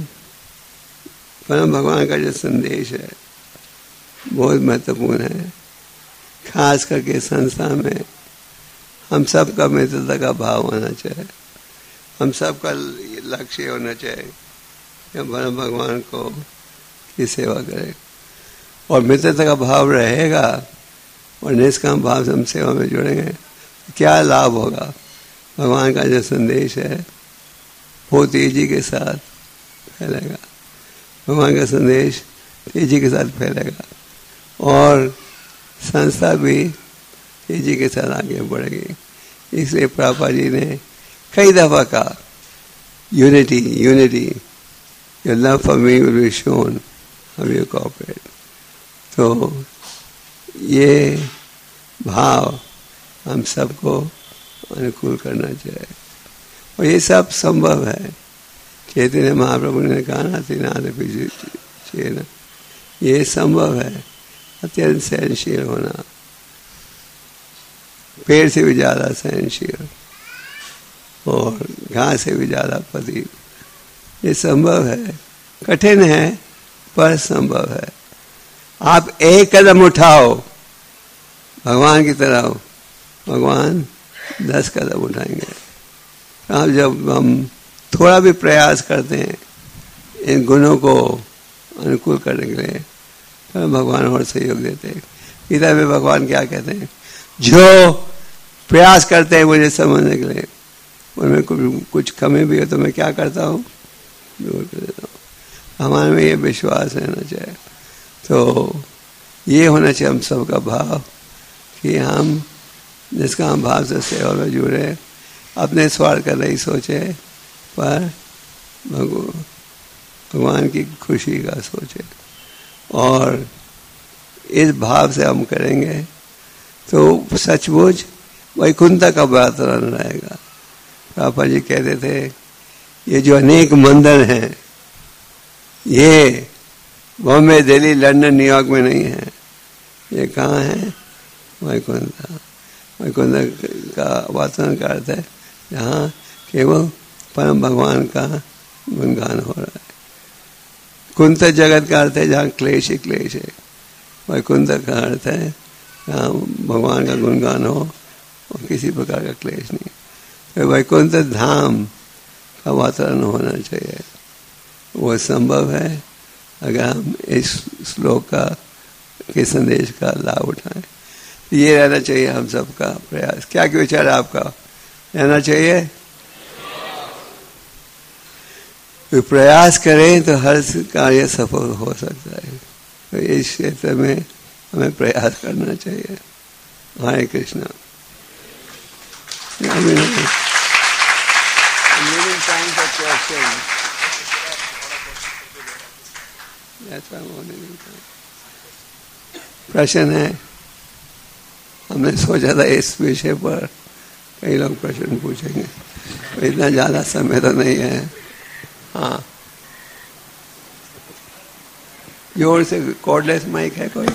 परम भगवान का जो संदेश है बहुत महत्वपूर्ण है। खास करके संसार में हम सब का मित्रता का भाव होना चाहिए। हम सब का लक्ष्य होना चाहिए कि हम परम भगवान को की सेवा करें, और मित्रता का भाव रहेगा और निष्काम भाव से हम सेवा में जुड़ेंगे तो क्या लाभ होगा? भगवान का जो संदेश है वो तेजी के साथ फैलेगा। भगवान का संदेश तेजी के साथ फैलेगा और संस्था भी तेजी के साथ आगे बढ़ेगी। इसलिए प्रभुपाद जी ने कई दफा कहा, unity unity your love for me will be shown how you cooperate. तो ये भाव हम सबको अनुकूल करना चाहिए, और ये सब संभव है। चैतन्य महाप्रभु ने कहा ना, तीनाथ पीछे ना, ये संभव है। अत्यंत सहनशील होना, पेड़ से भी ज्यादा सहनशील और घास से भी ज्यादा पति, ये संभव है। कठिन है पर संभव है। आप एक कदम उठाओ भगवान की तरफ, भगवान दस कदम उठाएंगे। आप जब हम थोड़ा भी प्रयास करते हैं इन गुणों को अनुकूल करने के लिए, तो भगवान और सहयोग देते हैं। गीता में भगवान क्या कहते हैं? जो प्रयास करते हैं मुझे समझने के लिए, उनमें कुछ कुछ कमी भी हो तो मैं क्या करता हूँ, दूर कर देता हूँ। हमारे में ये विश्वास रहना चाहिए। तो ये होना चाहिए हम सबका भाव कि हम जिसका हम भाव से सेवा में जुड़े, अपने स्वार्थ का नहीं सोचे, पर भगवान की खुशी का सोचे। और इस भाव से हम करेंगे तो सचमुच वैकुंठ का वातावरण रहेगा। पापा जी कहते थे ये जो अनेक मंदिर हैं ये बॉम्बे, दिल्ली, लंदन, न्यूयॉर्क में नहीं है। ये कहाँ है? वैकुंठ। वैकुंठ का वातावरण का अर्थ है जहाँ केवल परम भगवान का गुणगान हो रहा है। कुंत जगत का अर्थ है जहाँ क्लेश ही क्लेश है। वैकुंठ का अर्थ है जहाँ भगवान का गुणगान हो और किसी प्रकार का क्लेश नहीं। तो वैकुंठ धाम का वातावरण होना चाहिए। वो संभव है अगर हम इस श्लोक का के संदेश का लाभ उठाएं। तो ये रहना चाहिए हम सबका प्रयास। क्या क्या विचार है आपका? रहना चाहिए। तो प्रयास करें तो हर कार्य सफल हो सकता है। तो इस क्षेत्र में हमें प्रयास करना चाहिए। हरे कृष्णा। प्रश्न है, हमने सोचा था इस विषय पर कई लोग प्रश्न पूछेंगे, तो इतना ज्यादा समय तो नहीं है। हाँ, जोर से कॉर्डलेस माइक है कोई?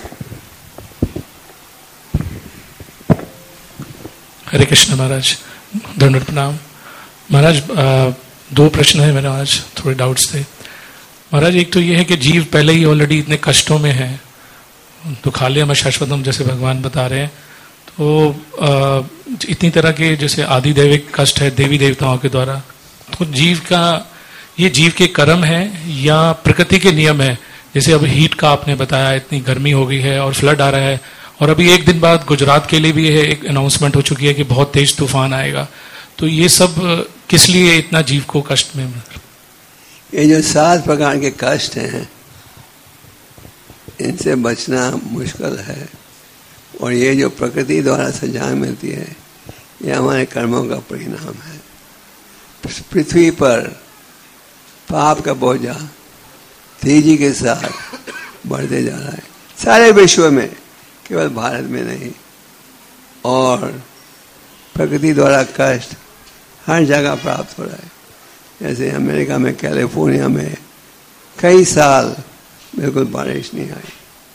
हरे कृष्ण महाराज, दंडवत प्रणाम महाराज। दो प्रश्न है मेरा आज, थोड़े डाउट्स थे महाराज। एक तो ये है कि जीव पहले ही ऑलरेडी इतने कष्टों में है, दुखालयम शाश्वतम जैसे भगवान बता रहे हैं, तो आ, इतनी तरह के जैसे आदि दैविक कष्ट है देवी देवताओं के द्वारा, तो जीव का ये जीव के कर्म है या प्रकृति के नियम है? जैसे अब हीट का आपने बताया, इतनी गर्मी हो गई है और फ्लड आ रहा है, और अभी एक दिन बाद गुजरात के लिए भी है एक अनाउंसमेंट हो चुकी है कि बहुत तेज तूफान आएगा। तो ये सब किस लिए इतना जीव को कष्ट में? ये जो सात प्रकार के कष्ट हैं, इनसे बचना मुश्किल है, और ये जो प्रकृति द्वारा सजा मिलती है, ये हमारे कर्मों का परिणाम है। पृथ्वी पर पाप का बोझा तेजी के साथ बढ़ते जा रहा है, सारे विश्व में, केवल भारत में नहीं। और प्रकृति द्वारा कष्ट हर जगह प्राप्त हो रहा है। जैसे अमेरिका में, कैलिफोर्निया में कई साल बिल्कुल बारिश नहीं आई।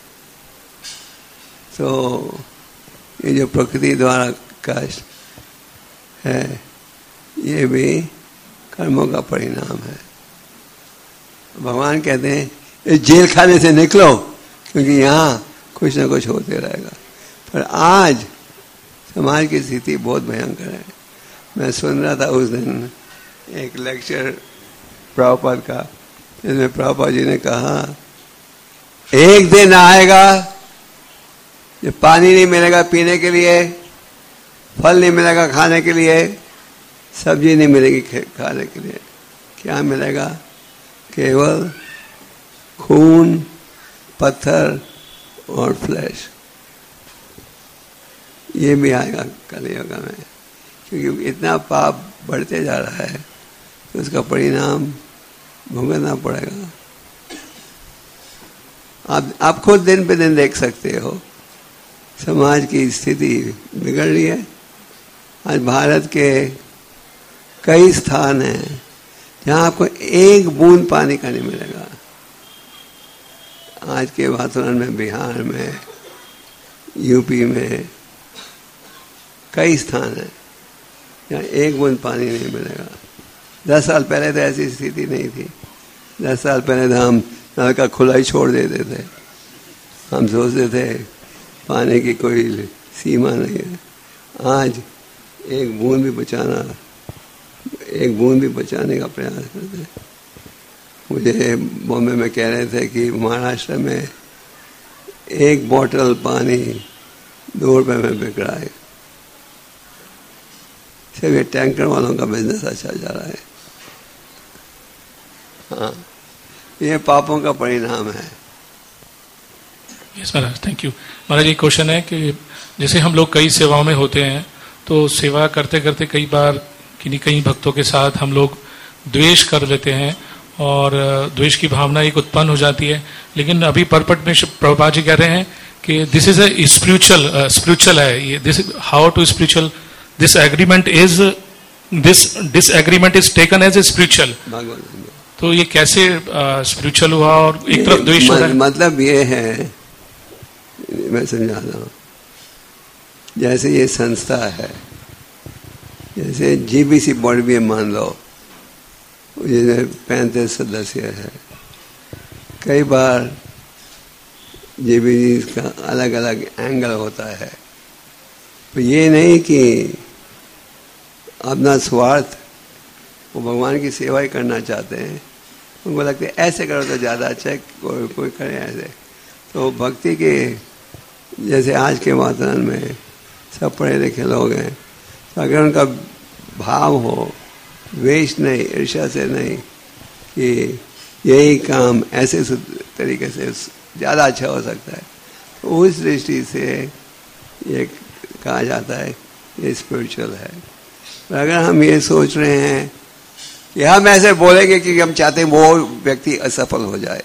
तो ये जो प्रकृति द्वारा कष्ट है, ये भी कर्मों का परिणाम है। भगवान कहते हैं इस जेल खाने से निकलो, क्योंकि यहाँ कुछ ना कुछ होते रहेगा। पर आज समाज की स्थिति बहुत भयंकर है। मैं सुन रहा था उस दिन एक लेक्चर प्रभुपाद का, जिसमें प्रभुपाद जी ने कहा एक दिन आएगा जब पानी नहीं मिलेगा पीने के लिए, फल नहीं मिलेगा खाने के लिए, सब्जी नहीं मिलेगी खाने के लिए। क्या मिलेगा? केवल खून, पत्थर और फ्लैश। ये भी आएगा कलियुग में, क्योंकि इतना पाप बढ़ते जा रहा है, तो उसका परिणाम भुगतना पड़ेगा। आप आप खुद दिन पे दिन देख सकते हो, समाज की स्थिति बिगड़ रही है। आज भारत के कई स्थान हैं जहाँ आपको एक बूंद पानी का नहीं मिलेगा। आज के वातावरण में, बिहार में, यूपी में कई स्थान हैं जहाँ एक बूंद पानी नहीं मिलेगा। दस साल पहले तो ऐसी स्थिति नहीं थी। दस साल पहले तो हम नल का खुला ही छोड़ देते थे। हम सोचते थे पानी की कोई सीमा नहीं है। आज एक बूंद भी बचाना, एक बूंद भी बचाने का प्रयास करते हैं। मुझे बॉम्बे में कह रहे थे कि महाराष्ट्र में एक बोतल पानी दो रुपए में बिक रहा है। सिर्फ ये टैंकर वालों का बिजनेस अच्छा जा रहा है। हाँ, ये पापों का परिणाम है। Yes Maharaj, thank you Maharaj. एक क्वेश्चन है कि जैसे हम लोग कई सेवाओं में होते हैं, तो सेवा करते करते कई बार किन्हीं कई भक्तों के साथ हम लोग द्वेष कर लेते हैं, और द्वेष की भावना एक उत्पन्न हो जाती है। लेकिन अभी परपट में प्रभुपाद जी कह रहे हैं कि this is a spiritual spiritual है ये, this how to spiritual, this agreement is this this agreement is taken as a spiritual. तो ये कैसे स्पिरिचुअल हुआ और एक तरफ द्वेष हो रहा है? मतलब ये है, मैं समझा रहा हूँ, जैसे ये संस्था है, जैसे जीबीसी बोर्ड भी मान लो, जिसमें पैंतीस सदस्य है। कई बार जीबीसी का अलग अलग एंगल होता है। तो ये नहीं कि अपना स्वार्थ, वो भगवान की सेवा ही करना चाहते हैं, उनको लगता है ऐसे करो तो ज़्यादा अच्छा है, कोई कोई करे ऐसे। तो भक्ति के जैसे आज के वातावरण में सब पढ़े लिखे लोग हैं, तो अगर उनका भाव हो वेश नहीं, ईर्ष्या से नहीं, कि यही काम ऐसे तरीके से ज़्यादा अच्छा हो सकता है, तो उस दृष्टि से ये कहा जाता है ये स्पिरिचुअल है। पर अगर हम ये सोच रहे हैं कि हम ऐसे बोलेंगे कि हम चाहते हैं वो व्यक्ति असफल हो जाए,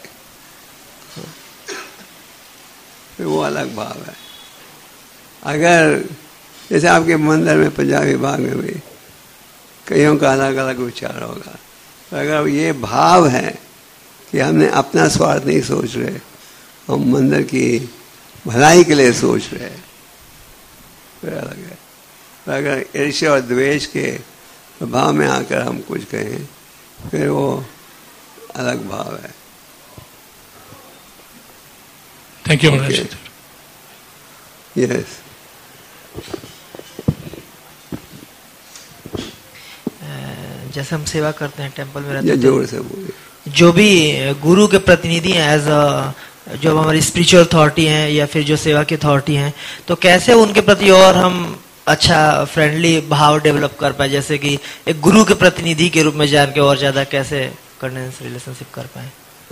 फिर वो अलग भाव है। अगर जैसे आपके मंदिर में पंजाबी बाग में भी कईयों का अलग अलग विचार होगा, तो अगर ये भाव है कि हमने अपना स्वार्थ नहीं सोच रहे, हम मंदिर की भलाई के लिए सोच रहे, फिर अलग है। पर अगर ईर्ष्या और द्वेष के भाव में आकर हम कुछ कहें, फिर वो अलग भाव है। Thank you Maharaj. यस। जैसे हम सेवा करते हैं टेंपल में रहते ये हैं, जोर से बोलिए। जो भी गुरु के प्रतिनिधि हैं, एज अ जो हमारी स्पिरिचुअल अथॉरिटी हैं या फिर जो सेवा की अथॉरिटी हैं, तो कैसे उनके प्रति और हम अच्छा फ्रेंडली भाव डेवलप कर पाए, जैसे कि एक गुरु के प्रतिनिधि के रूप में जान के और ज्यादा कैसे करने से रिलेशनशिप कर पाए।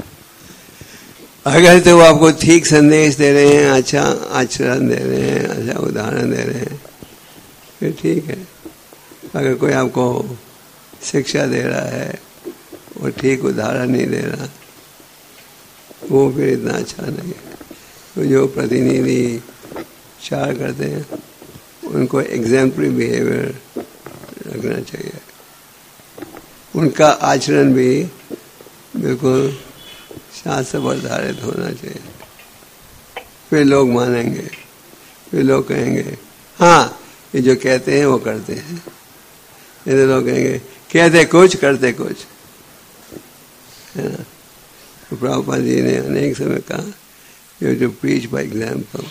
अगर तो वो आपको ठीक संदेश दे रहे हैं, अच्छा आचरण दे रहे हैं, अच्छा उदाहरण दे रहे हैं, फिर ठीक है। अगर कोई आपको शिक्षा दे रहा है और ठीक उदाहरण नहीं दे रहा, वो फिर इतना अच्छा नहीं है। तो जो प्रतिनिधि चार करते हैं उनको एग्जाम्पलरी बिहेवियर रखना चाहिए, उनका आचरण भी बिल्कुल शास्त्र पर आधारित होना चाहिए, फिर लोग मानेंगे, फिर लोग कहेंगे हाँ ये जो कहते हैं वो करते हैं। ये लोग कहेंगे कहते कुछ करते कुछ, है ना। तो प्रभुपाद जी ने अनेक समय कहा you to preach by example.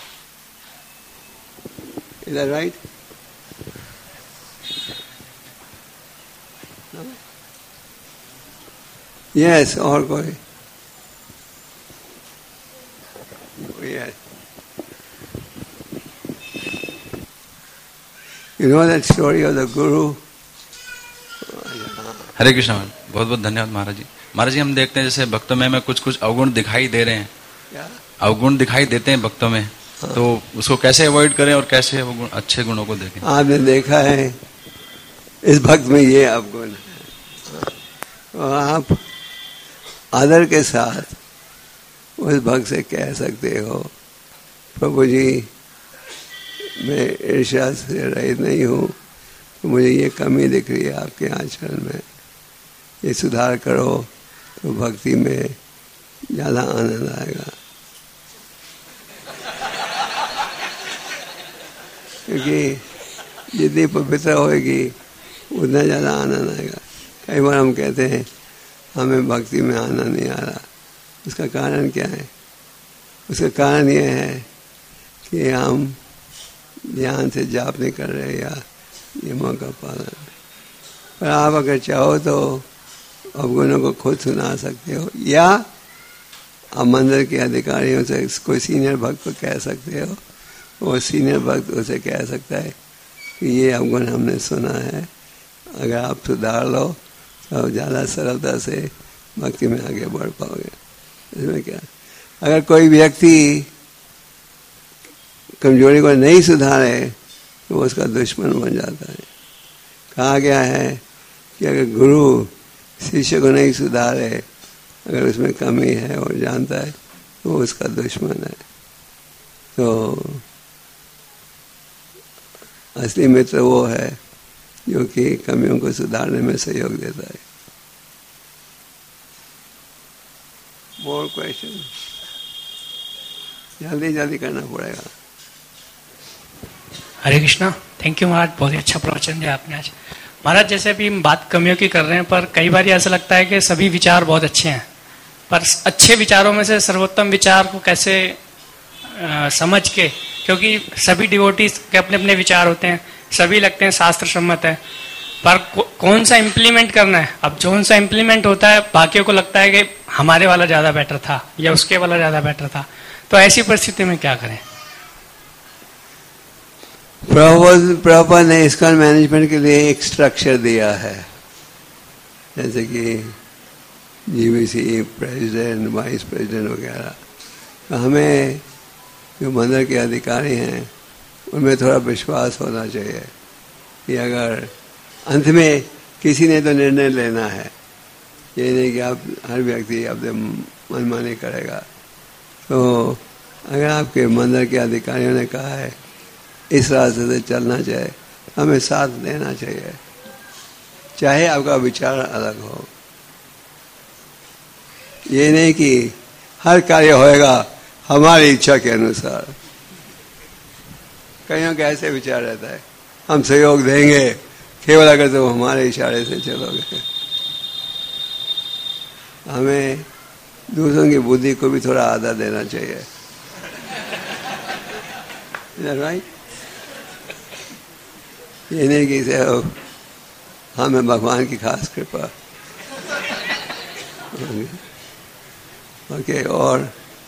Is that right? Yes. और कोई? Yes. You know that story of the Guru? हरे कृष्ण। बहुत बहुत धन्यवाद महाराज जी। महाराज जी हम देखते हैं जैसे भक्तों में हमें कुछ कुछ अवगुण दिखाई दे रहे हैं, क्या? अवगुण दिखाई देते हैं भक्तों में, हाँ। तो उसको कैसे अवॉइड करें और कैसे अवगुण अच्छे गुणों को देखें? आपने देखा है इस भक्त में ये अवगुण है, और आप आदर के साथ उस भक्त से कह सकते हो प्रभु जी मैं ईर्ष्या से रहित नहीं हूँ, तो मुझे ये कमी दिख रही है आपके आचरण में, ये सुधार करो तो भक्ति में ज़्यादा आनंद आएगा। क्योंकि जितनी पवित्र होएगी उतना ज़्यादा आनंद आएगा। कई बार हम कहते हैं हमें भक्ति में आनंद नहीं आ रहा, उसका कारण क्या है? उसका कारण ये है कि हम ध्यान से जाप नहीं कर रहे या नियमों का पालन। पर आप अगर चाहो तो अवगुणों को खुद सुना सकते हो, या आप मंदिर के अधिकारियों से कोई सीनियर भक्त को कह सकते हो, वो सीनियर भक्त उसे कह सकता है कि ये अवगुण हमने सुना है, अगर आप सुधार लो तो ज़्यादा सरलता से भक्ति में आगे बढ़ पाओगे। इसमें क्या, अगर कोई व्यक्ति कमजोरी को नहीं सुधारे तो वो उसका दुश्मन बन जाता है। कहा गया है कि अगर गुरु शिष्य को नहीं सुधारे, अगर उसमें कमी है और जानता है तो वो उसका दुश्मन है। तो असली मित्र वो है जो कि कमियों को सुधारने में सहयोग देता है। More question? जल्दी जल्दी करना पड़ेगा। हरे कृष्णा। थैंक यू महाराज, बहुत ही अच्छा प्रवचन दिया आपने आज। महाराज जैसे अभी हम बात कमियों की कर रहे हैं, पर कई बार ऐसा लगता है कि सभी विचार बहुत अच्छे हैं, पर अच्छे विचारों में से सर्वोत्तम विचार को कैसे आ, समझ के, क्योंकि सभी डिवोटीज के अपने अपने विचार होते हैं, सभी लगते हैं शास्त्र सम्मत है, पर कौन सा इम्प्लीमेंट करना है? अब जौन सा इम्प्लीमेंट होता है बाकियों को लगता है कि हमारे वाला ज्यादा बेटर था या उसके वाला ज्यादा बेटर था, तो ऐसी परिस्थिति में क्या करें? प्रभुपाद ने इस्कॉन मैनेजमेंट के लिए एक स्ट्रक्चर दिया है, जैसे कि जीबीसी प्रेसिडेंट, वाइस प्रेसिडेंट वगैरह। तो हमें जो मंदिर के अधिकारी हैं उनमें थोड़ा विश्वास होना चाहिए कि अगर अंत में किसी ने तो निर्णय लेना है, ये नहीं कि आप हर व्यक्ति अपने मनमानी करेगा। तो अगर आपके मंदिर के अधिकारियों ने कहा है इस रास्ते से चलना चाहिए, हमें साथ देना चाहिए, चाहे आपका विचार अलग हो। ये नहीं कि हर कार्य होएगा हमारी इच्छा के अनुसार। कईयों का ऐसे विचार रहता है, हम सहयोग देंगे केवल अगर तुम तो हमारे इशारे से चलोगे। हमें दूसरों की बुद्धि को भी थोड़ा आदर देना चाहिए, राइट? ये नहीं कि इसे हमें भगवान की खास कृपा। ओके, और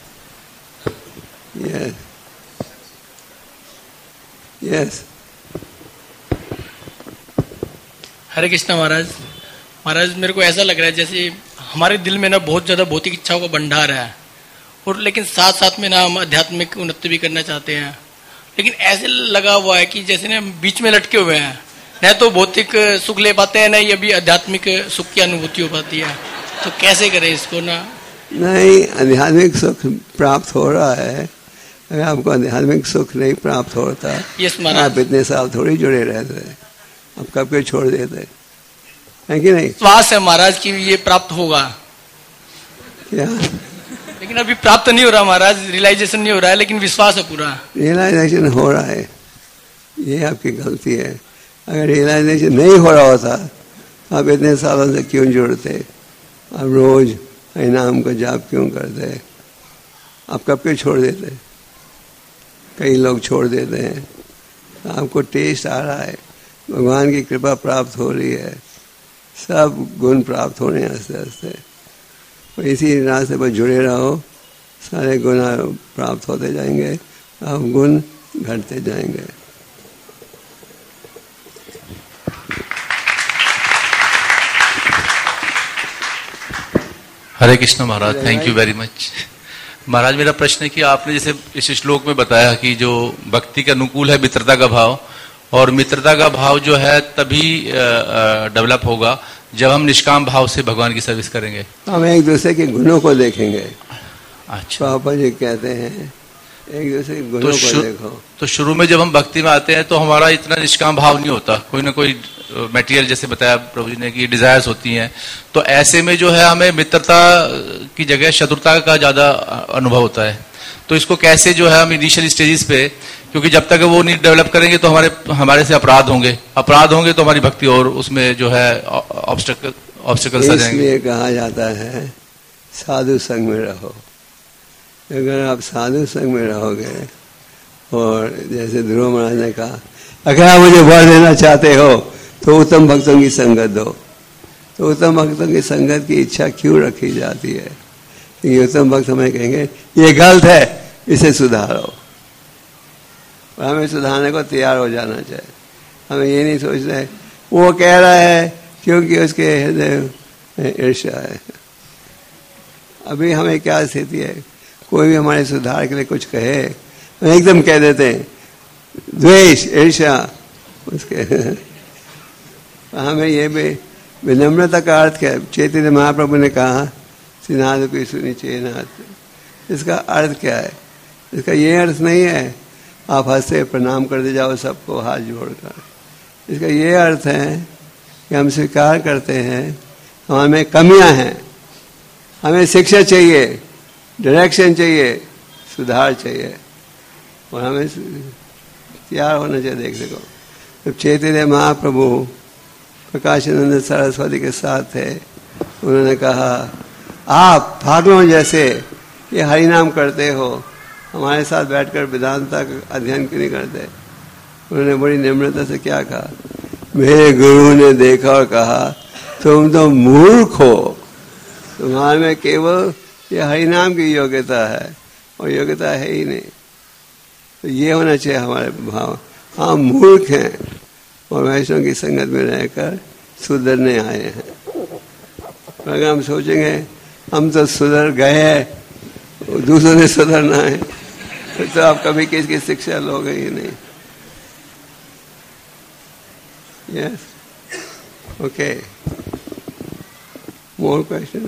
यस यस हरे कृष्णा महाराज। महाराज मेरे को ऐसा लग रहा है जैसे हमारे दिल में ना बहुत ज्यादा भौतिक इच्छाओं का भंडार है, और लेकिन साथ साथ में ना हम आध्यात्मिक उन्नति भी करना चाहते हैं, लेकिन ऐसे लगा हुआ है कि जैसे ना बीच में लटके हुए हैं, न तो भौतिक सुख ले पाते हैं, न ये भी आध्यात्मिक सुख की अनुभूति हो पाती है। तो कैसे करें इसको? ना नहीं, आध्यात्मिक सुख प्राप्त हो रहा है। अगर आपको आध्यात्मिक सुख नहीं प्राप्त होता, आप इतने साल थोड़ी जुड़े रहते, अब कब के छोड़ देते है कि नहीं? विश्वास है महाराज कि ये प्राप्त होगा। क्या? लेकिन अभी प्राप्त नहीं हो रहा महाराज, रियलाइजेशन नहीं हो रहा है, लेकिन विश्वास है पूरा। रियलाइजेशन हो रहा है, ये आपकी गलती है। अगर रियलाइजेशन नहीं हो रहा होता आप इतने सालों से क्यों जुड़ते? आप रोज नाम को जाप क्यों करते? आप कब के छोड़ देते? कई लोग छोड़ देते हैं। आपको टेस्ट आ रहा है, भगवान की कृपा प्राप्त हो रही है, सब गुण प्राप्त हो रहे हैं आस्ते आस्ते। तो इसी रास्ते पर जुड़े रहो, सारे गुण प्राप्त होते जाएंगे, आप गुण घटते जाएंगे। Hare Krishna Maharaj, thank you very much. Maharaj मेरा प्रश्न है कि आपने जैसे इस श्लोक में बताया कि जो भक्ति के अनुकूल है मित्रता का भाव, और मित्रता का भाव जो है तभी डेवलप होगा जब हम निष्काम भाव से भगवान की सर्विस करेंगे। हम एक दूसरे के गुणों को देखेंगे। अच्छा, पापा जी कहते हैं एक दूसरे के गुणों तो को देखो। तो शुरू में जब हम भक्ति में आते हैं तो हमारा इतना निष्काम भाव नहीं होता, कोई ना कोई मटेरियल, जैसे बताया प्रभु जी ने कि डिजायर्स होती हैं। तो ऐसे में जो है हमें मित्रता की जगह शत्रुता का ज्यादा अनुभव होता है। तो इसको कैसे जो है हम इनिशियल स्टेजेस पे, क्योंकि जब तक वो नहीं डेवलप करेंगे तो हमारे हमारे से अपराध होंगे, अपराध होंगे तो हमारी भक्ति और उसमें जो है ऑब्स्टेकल ऑब्स्टेकल्स आ जाएंगे। इसलिए कहा जाता है साधु संग में रहो। अगर आप साधु संग में रहोगे, और जैसे ध्रुव महाराज ने कहा, अगर आप मुझे वर देना चाहते हो तो उत्तम भक्तों की संगत दो। तो उत्तम भक्तों की संगत की इच्छा क्यों रखी जाती है? ये उत्तम भक्त हमें कहेंगे ये गलत है, इसे सुधारो, और हमें सुधारने को तैयार हो जाना चाहिए। हमें ये नहीं सोचना है वो कह रहा है क्योंकि उसके हृदय में ईर्ष्या है। अभी हमें क्या स्थिति है, कोई भी हमारे सुधार के लिए कुछ कहे हम एकदम कह देते हैं द्वेष, ईर्ष्या उसके। हमें ये भी विनम्रता का अर्थ क्या है? चैतन्य महाप्रभु ने कहा सिनाद की सुनी चेनाथ, इसका अर्थ क्या है? इसका ये अर्थ नहीं है आप हंसे प्रणाम करते जाओ सबको हाथ जोड़कर। इसका ये अर्थ है कि हम स्वीकार करते हैं हमें कमियां हैं, हमें शिक्षा चाहिए, डायरेक्शन चाहिए, सुधार चाहिए, और हमें तैयार होना चाहिए देखने को। जब चैतन्य महाप्रभु प्रकाशानंद सरस्वती के साथ थे, उन्होंने कहा आप भागलों जैसे ये हरिनाम करते हो, हमारे साथ बैठकर वेदांता का अध्ययन क्यों नहीं करते? उन्होंने बड़ी निम्रता से क्या कहा, मेरे गुरु ने देखा और कहा तुम तो मूर्ख हो, तुम्हारे में केवल ये हरिनाम की योग्यता है और योग्यता है ही नहीं। तो ये होना चाहिए हमारे भाव, हम मूर्ख हैं और वैष्णव की संगत में रहकर सुधरने आए हैं। अगर हम सोचेंगे हम तो सुधर गए, दूसरों ने सुधरना है, तो आप कभी किसकी शिक्षा लोगे ही नहीं। Yes, okay, more question?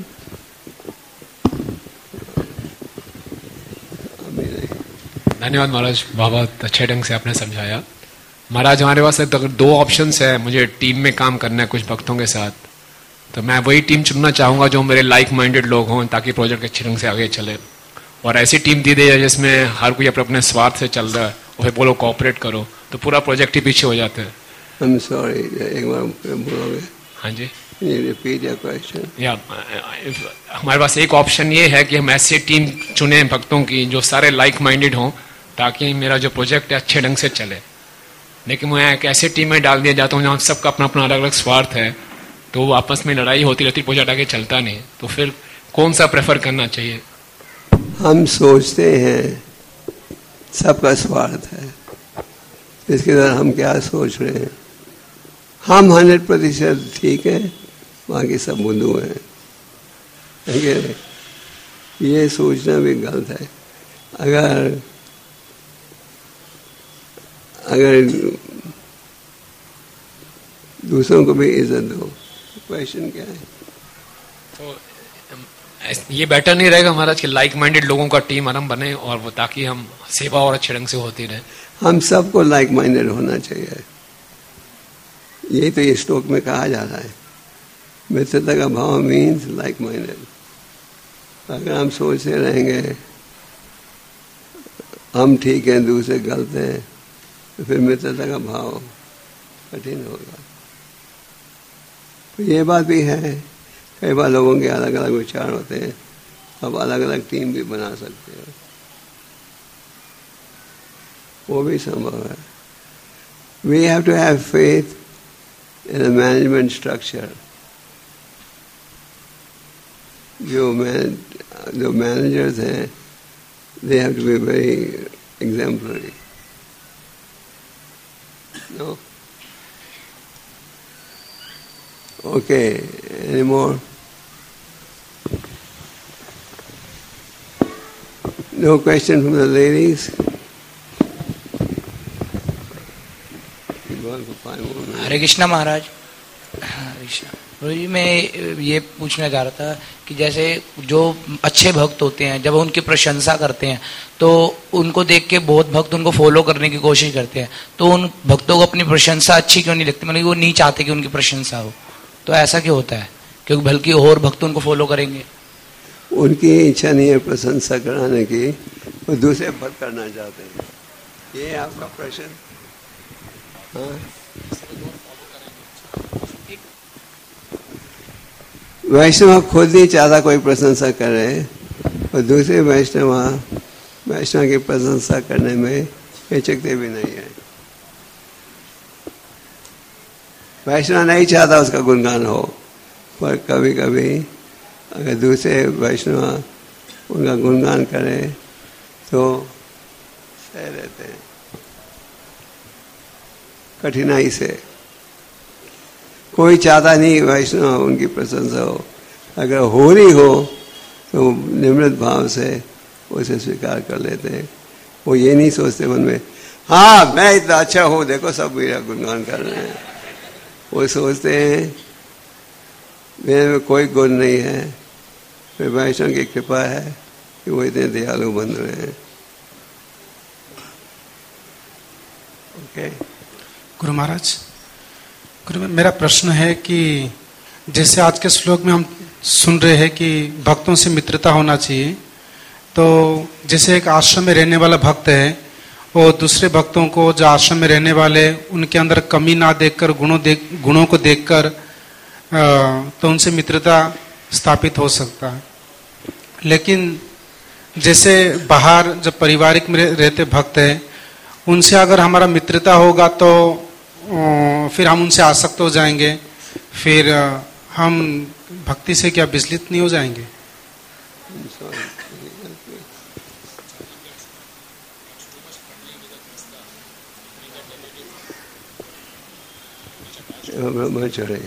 धन्यवाद महाराज, बहुत अच्छे ढंग से आपने समझाया। महाराज हमारे पास अगर दो ऑप्शंस है, मुझे टीम में काम करना है कुछ भक्तों के साथ, तो मैं वही टीम चुनना चाहूंगा जो मेरे लाइक माइंडेड लोग हों, ताकि प्रोजेक्ट अच्छे ढंग से आगे चले। और ऐसी टीम दी दे जिसमें हर कोई अपने अपने स्वार्थ से चल रहा है और फिर बोलो कोऑपरेट करो, तो पूरा प्रोजेक्ट ही पीछे हो जाता है। I'm sorry, एक बार बोलोगे? हाँ जी, रिपीट योर क्वेश्चन। या हमारे पास एक ऑप्शन ये है कि हम ऐसी टीम चुने भक्तों की जो सारे लाइक माइंडेड हों, ताकि मेरा जो प्रोजेक्ट है अच्छे ढंग से चले। लेकिन मैं एक ऐसी टीम में डाल दिया जाता हूँ जहाँ सबका अपना अपना अलग अलग स्वार्थ है, तो वो आपस में लड़ाई होती रहती, प्रोजेक्ट आगे चलता नहीं। तो फिर कौन सा प्रेफर करना चाहिए? हम सोचते हैं सबका स्वार्थ है, इसके द्वारा हम क्या सोच रहे हैं? हम हंड्रेड प्रतिशत ठीक है, बाकी सब बुद्धू हैं। ये सोचना भी गलत है। अगर अगर दूसरों को भी इज्जत दो। क्वेश्चन क्या है? तो ये बेटर नहीं रहेगा महाराज कि लाइक माइंडेड लोगों का टीम आरंभ बने और वो, ताकि हम सेवा और अच्छे ढंग से होती रहे? हम सबको लाइक माइंडेड होना चाहिए, यही तो ये श्लोक में कहा जा रहा है। मित्रता का भाव मीन्स लाइक माइंडेड। अगर हम सोचते रहेंगे हम ठीक हैं दूसरे गलत हैं, तो फिर मित्रता का भाव कठिन होगा। तो ये बात भी है, कई बार लोगों के अलग अलग विचार होते हैं, अब अलग अलग टीम भी बना सकते हो, वो भी संभव है। We have to have faith in a management structure. जो मैन जो मैनेजर्स हैं, they have to be very exemplary. No? Okay, any more? No question from the ladies? Hare Krishna Maharaj. Hare Krishna Prabhu ji, मैं ये पूछना चाह रहा था कि जैसे जो अच्छे भक्त होते हैं, जब उनकी प्रशंसा करते हैं तो उनको देख के बहुत भक्त उनको फॉलो करने की कोशिश करते हैं, तो उन भक्तों को अपनी प्रशंसा अच्छी क्यों नहीं लगती? मतलब वो नहीं चाहते कि उनकी प्रशंसा हो, तो ऐसा क्यों होता है? क्योंकि बल्कि और भक्त उनको फॉलो करेंगे। उनकी इच्छा नहीं है प्रशंसा कराने की, वो दूसरे भक्त करना चाहते हैं। ये आपका प्रश्न? हाँ, वैष्णव खुद ही चाहता कोई प्रशंसा करे और दूसरे वैष्णव वैष्णव की प्रशंसा करने में हिचकते भी नहीं है। वैष्णव नहीं चाहता उसका गुणगान हो, पर कभी कभी अगर दूसरे वैष्णव उनका गुणगान करे तो सह रहते हैं कठिनाई से। कोई चाहता नहीं वैष्णव उनकी प्रशंसा हो, अगर हो रही हो तो निम्रत भाव से उसे स्वीकार कर लेते हैं। वो ये नहीं सोचते मन में हाँ मैं इतना अच्छा हूँ, देखो सब मेरा गुणगान कर रहे हैं। वो सोचते हैं मेरे में कोई गुण नहीं है, फिर वैष्णव की कृपा है कि वो इतने दयालु बन रहे हैं। ओके गुरु महाराज, गुरु मेरा प्रश्न है कि जैसे आज के श्लोक में हम सुन रहे हैं कि भक्तों से मित्रता होना चाहिए, तो जैसे एक आश्रम में रहने वाला भक्त है वो दूसरे भक्तों को जो आश्रम में रहने वाले उनके अंदर कमी ना देखकर गुणों देख गुणों को देखकर तो उनसे मित्रता स्थापित हो सकता है। लेकिन जैसे बाहर जब पारिवारिक में रहते भक्त हैं उनसे अगर हमारा मित्रता होगा तो अ, फिर हम उनसे आसक्त हो जाएंगे, फिर अ, हम भक्ति से क्या विचलित नहीं हो जाएंगे? ब्रह्मचर्य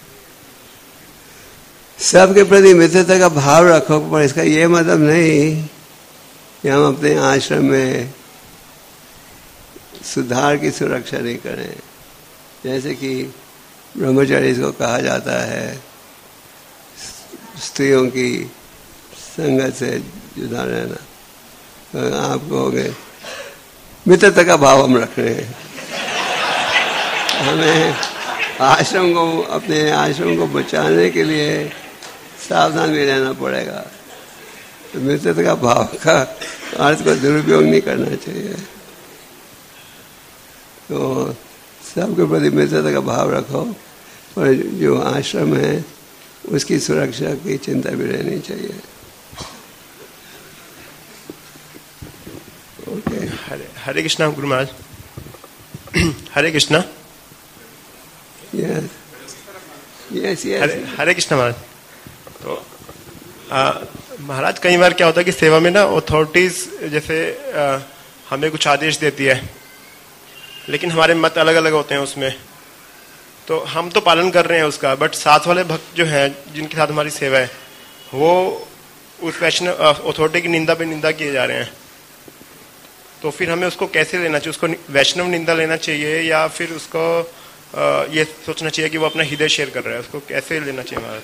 सबके प्रति मित्रता का भाव रखो, पर इसका ये मतलब नहीं कि हम अपने आश्रम में सुधार की सुरक्षा नहीं करें। जैसे कि ब्रह्मचर्य को कहा जाता है स्त्रियों की संगत से जुदा रहना, तो आप कहोगे मित्रता का भाव हम रख रहे हैं। हमें आश्रम को, अपने आश्रम को बचाने के लिए सावधान भी रहना पड़ेगा। तो मित्रता का भाव का अर्थ को दुरुपयोग नहीं करना चाहिए। तो सबके प्रति मित्रता का भाव रखो, और जो आश्रम है उसकी सुरक्षा की चिंता भी रहनी चाहिए। ओके। हरे Hare Krishna Guru Maharaj. Hare Krishna. Yes yes yes Hare Hare Krishna Maharaj. तो आ, महाराज कई बार क्या होता है कि सेवा में ना अथॉरिटीज जैसे आ, हमें कुछ आदेश देती है, लेकिन हमारे मत अलग अलग होते हैं उसमें, तो हम तो पालन कर रहे हैं उसका, बट साथ वाले भक्त जो हैं जिनके साथ हमारी सेवा है वो उस वैष्णव अथॉरिटी की निंदा पे निंदा किए जा रहे हैं। तो फिर हमें उसको कैसे लेना चाहिए? उसको वैष्णव निंदा लेना चाहिए या फिर उसको आ, ये सोचना चाहिए कि वो अपना हृदय शेयर कर रहा है? उसको कैसे लेना चाहिए महाराज?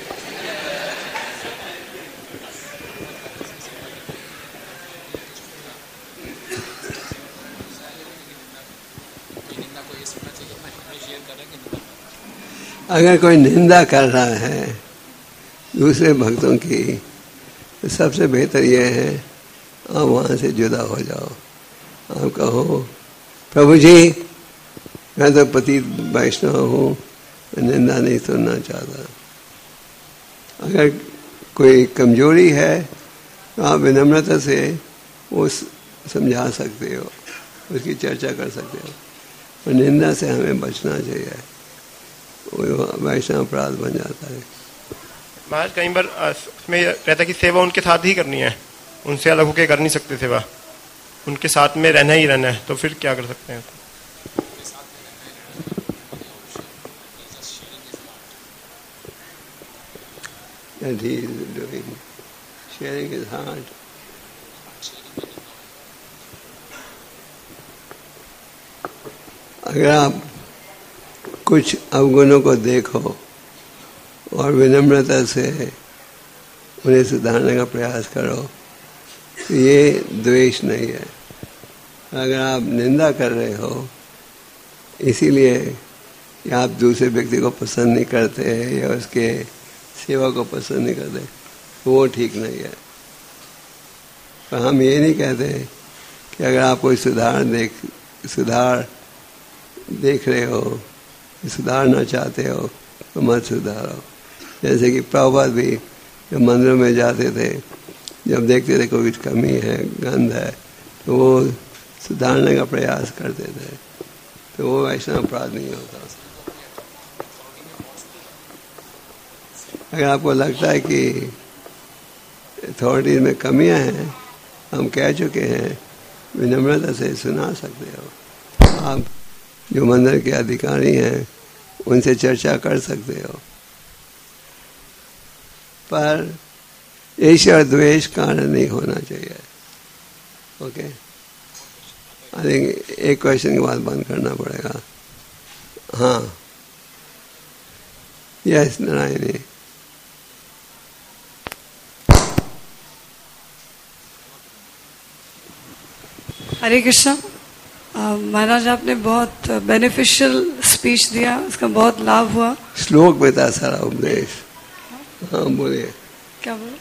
अगर कोई निंदा कर रहा है दूसरे भक्तों की, तो सबसे बेहतर यह है आप वहाँ से जुदा हो जाओ। आप कहो प्रभु जी मैं तो पतित वैष्णव हूँ, निंदा नहीं सुनना चाहता। अगर कोई कमजोरी है तो आप विनम्रता से उस समझा सकते हो, उसकी चर्चा कर सकते हो, और निंदा से हमें बचना चाहिए, वैष्णव अपराध बन जाता है। महाराज कई बार उसमें रहता है कि सेवा उनके साथ ही करनी है, उनसे अलग होकर कर नहीं सकते सेवा, उनके साथ में रहना ही रहना है, तो फिर क्या कर सकते हैं? And he is doing, sharing his heart. अगर आप कुछ अवगुणों को देखो और विनम्रता से उन्हें सुधारने का प्रयास करो, तो ये द्वेष नहीं है। अगर आप निंदा कर रहे हो इसीलिए कि आप दूसरे व्यक्ति को पसंद नहीं करते या उसके सेवा को पसंद नहीं करते, तो वो ठीक नहीं है। पर हम ये नहीं कहते कि अगर आप कोई सुधार देख सुधार देख रहे हो, सुधारना चाहते हो, तो मत सुधारो। जैसे कि प्रभुपाद भी जब मंदिरों में जाते थे, जब देखते थे कोई कमी है, गंध है, तो वो सुधारने का प्रयास करते थे, तो वो वैष्णव अपराध नहीं होता। अगर आपको लगता है कि अथॉरिटीज में कमियां हैं, हम कह चुके हैं, विनम्रता से सुना सकते हो। आप जो मंदिर के अधिकारी हैं उनसे चर्चा कर सकते हो, पर ईश्वर द्वेष कारण नहीं होना चाहिए। ओके, आई थिंक एक क्वेश्चन के बाद बंद करना पड़ेगा। हाँ, यस नारायणी। हरे कृष्णा। महाराज आपने बहुत बेनिफिशियल स्पीच दिया, उसका बहुत लाभ हुआ। श्लोक में था सारा उपदेश। हाँ बोलिए। क्या बोले?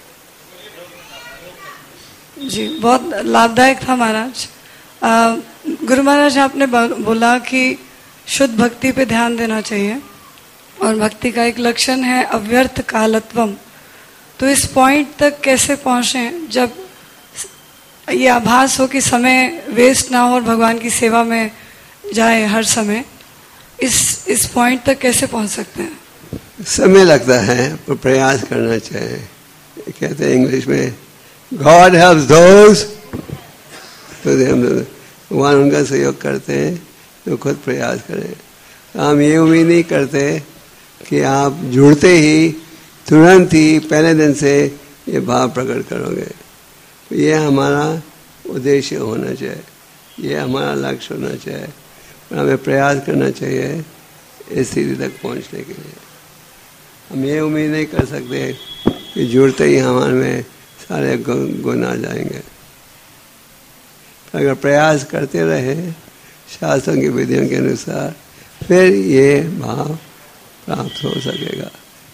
जी, बहुत लाभदायक था महाराज। आ, गुरु महाराज आपने बोला कि शुद्ध भक्ति पे ध्यान देना चाहिए और भक्ति का एक लक्षण है अव्यर्थ कालत्वम। तो इस पॉइंट तक कैसे पहुंचे जब ये आभास हो कि समय वेस्ट ना हो और भगवान की सेवा में जाए हर समय, इस इस पॉइंट तक कैसे पहुंच सकते हैं? समय लगता है पर प्रयास करना चाहिए. कहते हैं इंग्लिश में गॉड हेल्प्स दोज, तो हम भगवान उनका सहयोग करते हैं तो खुद प्रयास करें. हम ये उम्मीद नहीं करते कि आप जुड़ते ही तुरंत ही पहले दिन से ये भाव प्रकट करोगे. ये हमारा उद्देश्य होना चाहिए, ये हमारा लक्ष्य होना चाहिए. हमें प्रयास करना चाहिए इस स्थिति तक पहुंचने के लिए. हम ये उम्मीद नहीं कर सकते कि जुड़ते ही हमारे में सारे गुण आ जाएंगे. अगर प्रयास करते रहे शास्त्रों की विधियों के अनुसार फिर ये भाव प्राप्त हो सकेगा.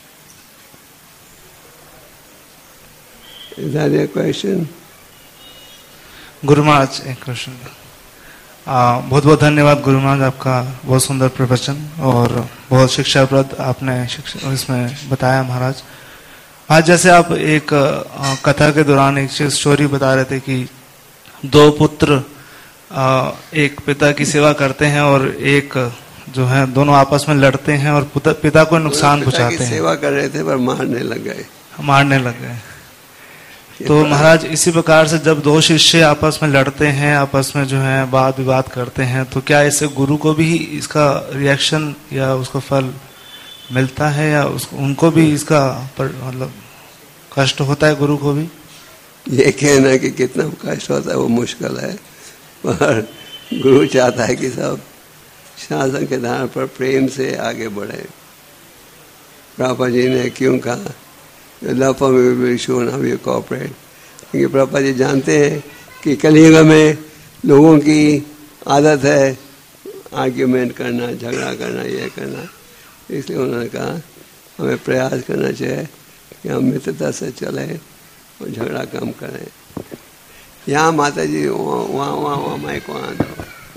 Is that a question? Guru Maharaj एक क्वेश्चन. बहुत बहुत धन्यवाद गुरु महाराज, आपका बहुत सुंदर प्रवचन और बहुत शिक्षाप्रद आपने शिक्षा इसमें बताया महाराज. आज जैसे आप एक आ, कथा के दौरान एक स्टोरी बता रहे थे कि दो पुत्र आ, एक पिता की सेवा करते हैं और एक जो है दोनों आपस में लड़ते हैं और पिता, पिता को नुकसान पहुंचाते हैं. सेवा कर रहे थे पर मारने लग गए मारने लग गए तो महाराज इसी प्रकार से जब दो शिष्य आपस में लड़ते हैं, आपस में जो है वाद विवाद करते हैं, तो क्या इससे गुरु को भी इसका रिएक्शन या उसका फल मिलता है या उसको उनको भी इसका मतलब कष्ट होता है गुरु को भी? ये कहना कि कितना कष्ट होता है वो मुश्किल है, पर गुरु चाहता है कि सब शासन के आधार पर प्रेम से आगे बढ़े. प्रभुपाद जी ने क्यों कहा love for me will be shown how you cooperate, क्योंकि प्रभुपाद जी जानते हैं कि कलयुग में लोगों की आदत है आर्ग्यूमेंट करना, झगड़ा करना, ये करना. इसलिए उन्होंने कहा हमें प्रयास करना चाहिए कि हम मित्रता से चले और झगड़ा कम करें. यहाँ माता जी वहाँ वहाँ वहाँ वहाँ माइक वहाँ दो.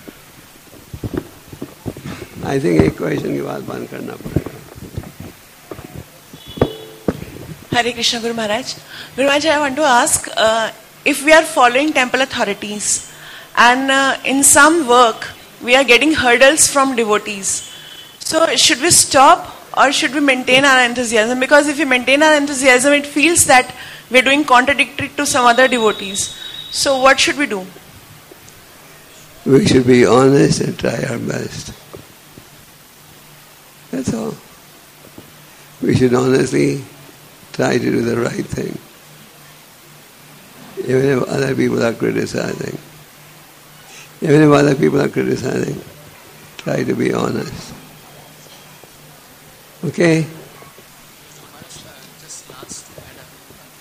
आई थिंक एक क्वेश्चन की बात बंद करना पड़ेगा. Hare Krishna Guru Maharaj. Guru Maharaj, I want to ask, uh, if we are following temple authorities and uh, in some work we are getting hurdles from devotees, so should we stop or should we maintain our enthusiasm? Because if we maintain our enthusiasm, it feels that we are doing contradictory to some other devotees. So what should we do? We should be honest and try our best. That's all. We should honestly try to do the right thing. Even if other people are criticizing. Even if other people are criticizing, try to be honest. Okay? Just last to add up.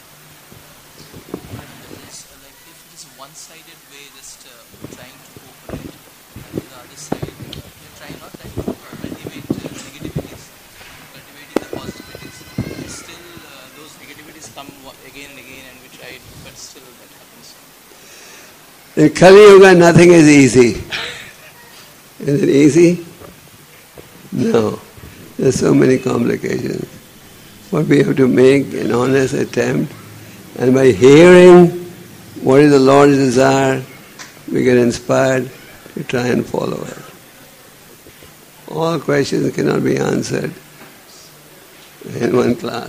Like if it is one-sided way, just uh, trying to cooperate, and the other side, you try not trying to cultivate uh, negativities, cultivating the positivities. Still, uh, those negativities come again and again, and we try, but still that happens. In Kali Yuga, nothing is easy. Is it easy? No. There's so many complications. But we have to make an honest attempt, and by hearing what is the Lord's desire, we get inspired to try and follow it. All questions cannot be answered in one class.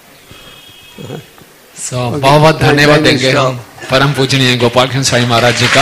So, okay. बहुत बहुत धन्यवाद देंगे हम परम पूजनीय गोपाल कृष्ण स्वामी महाराज जी का.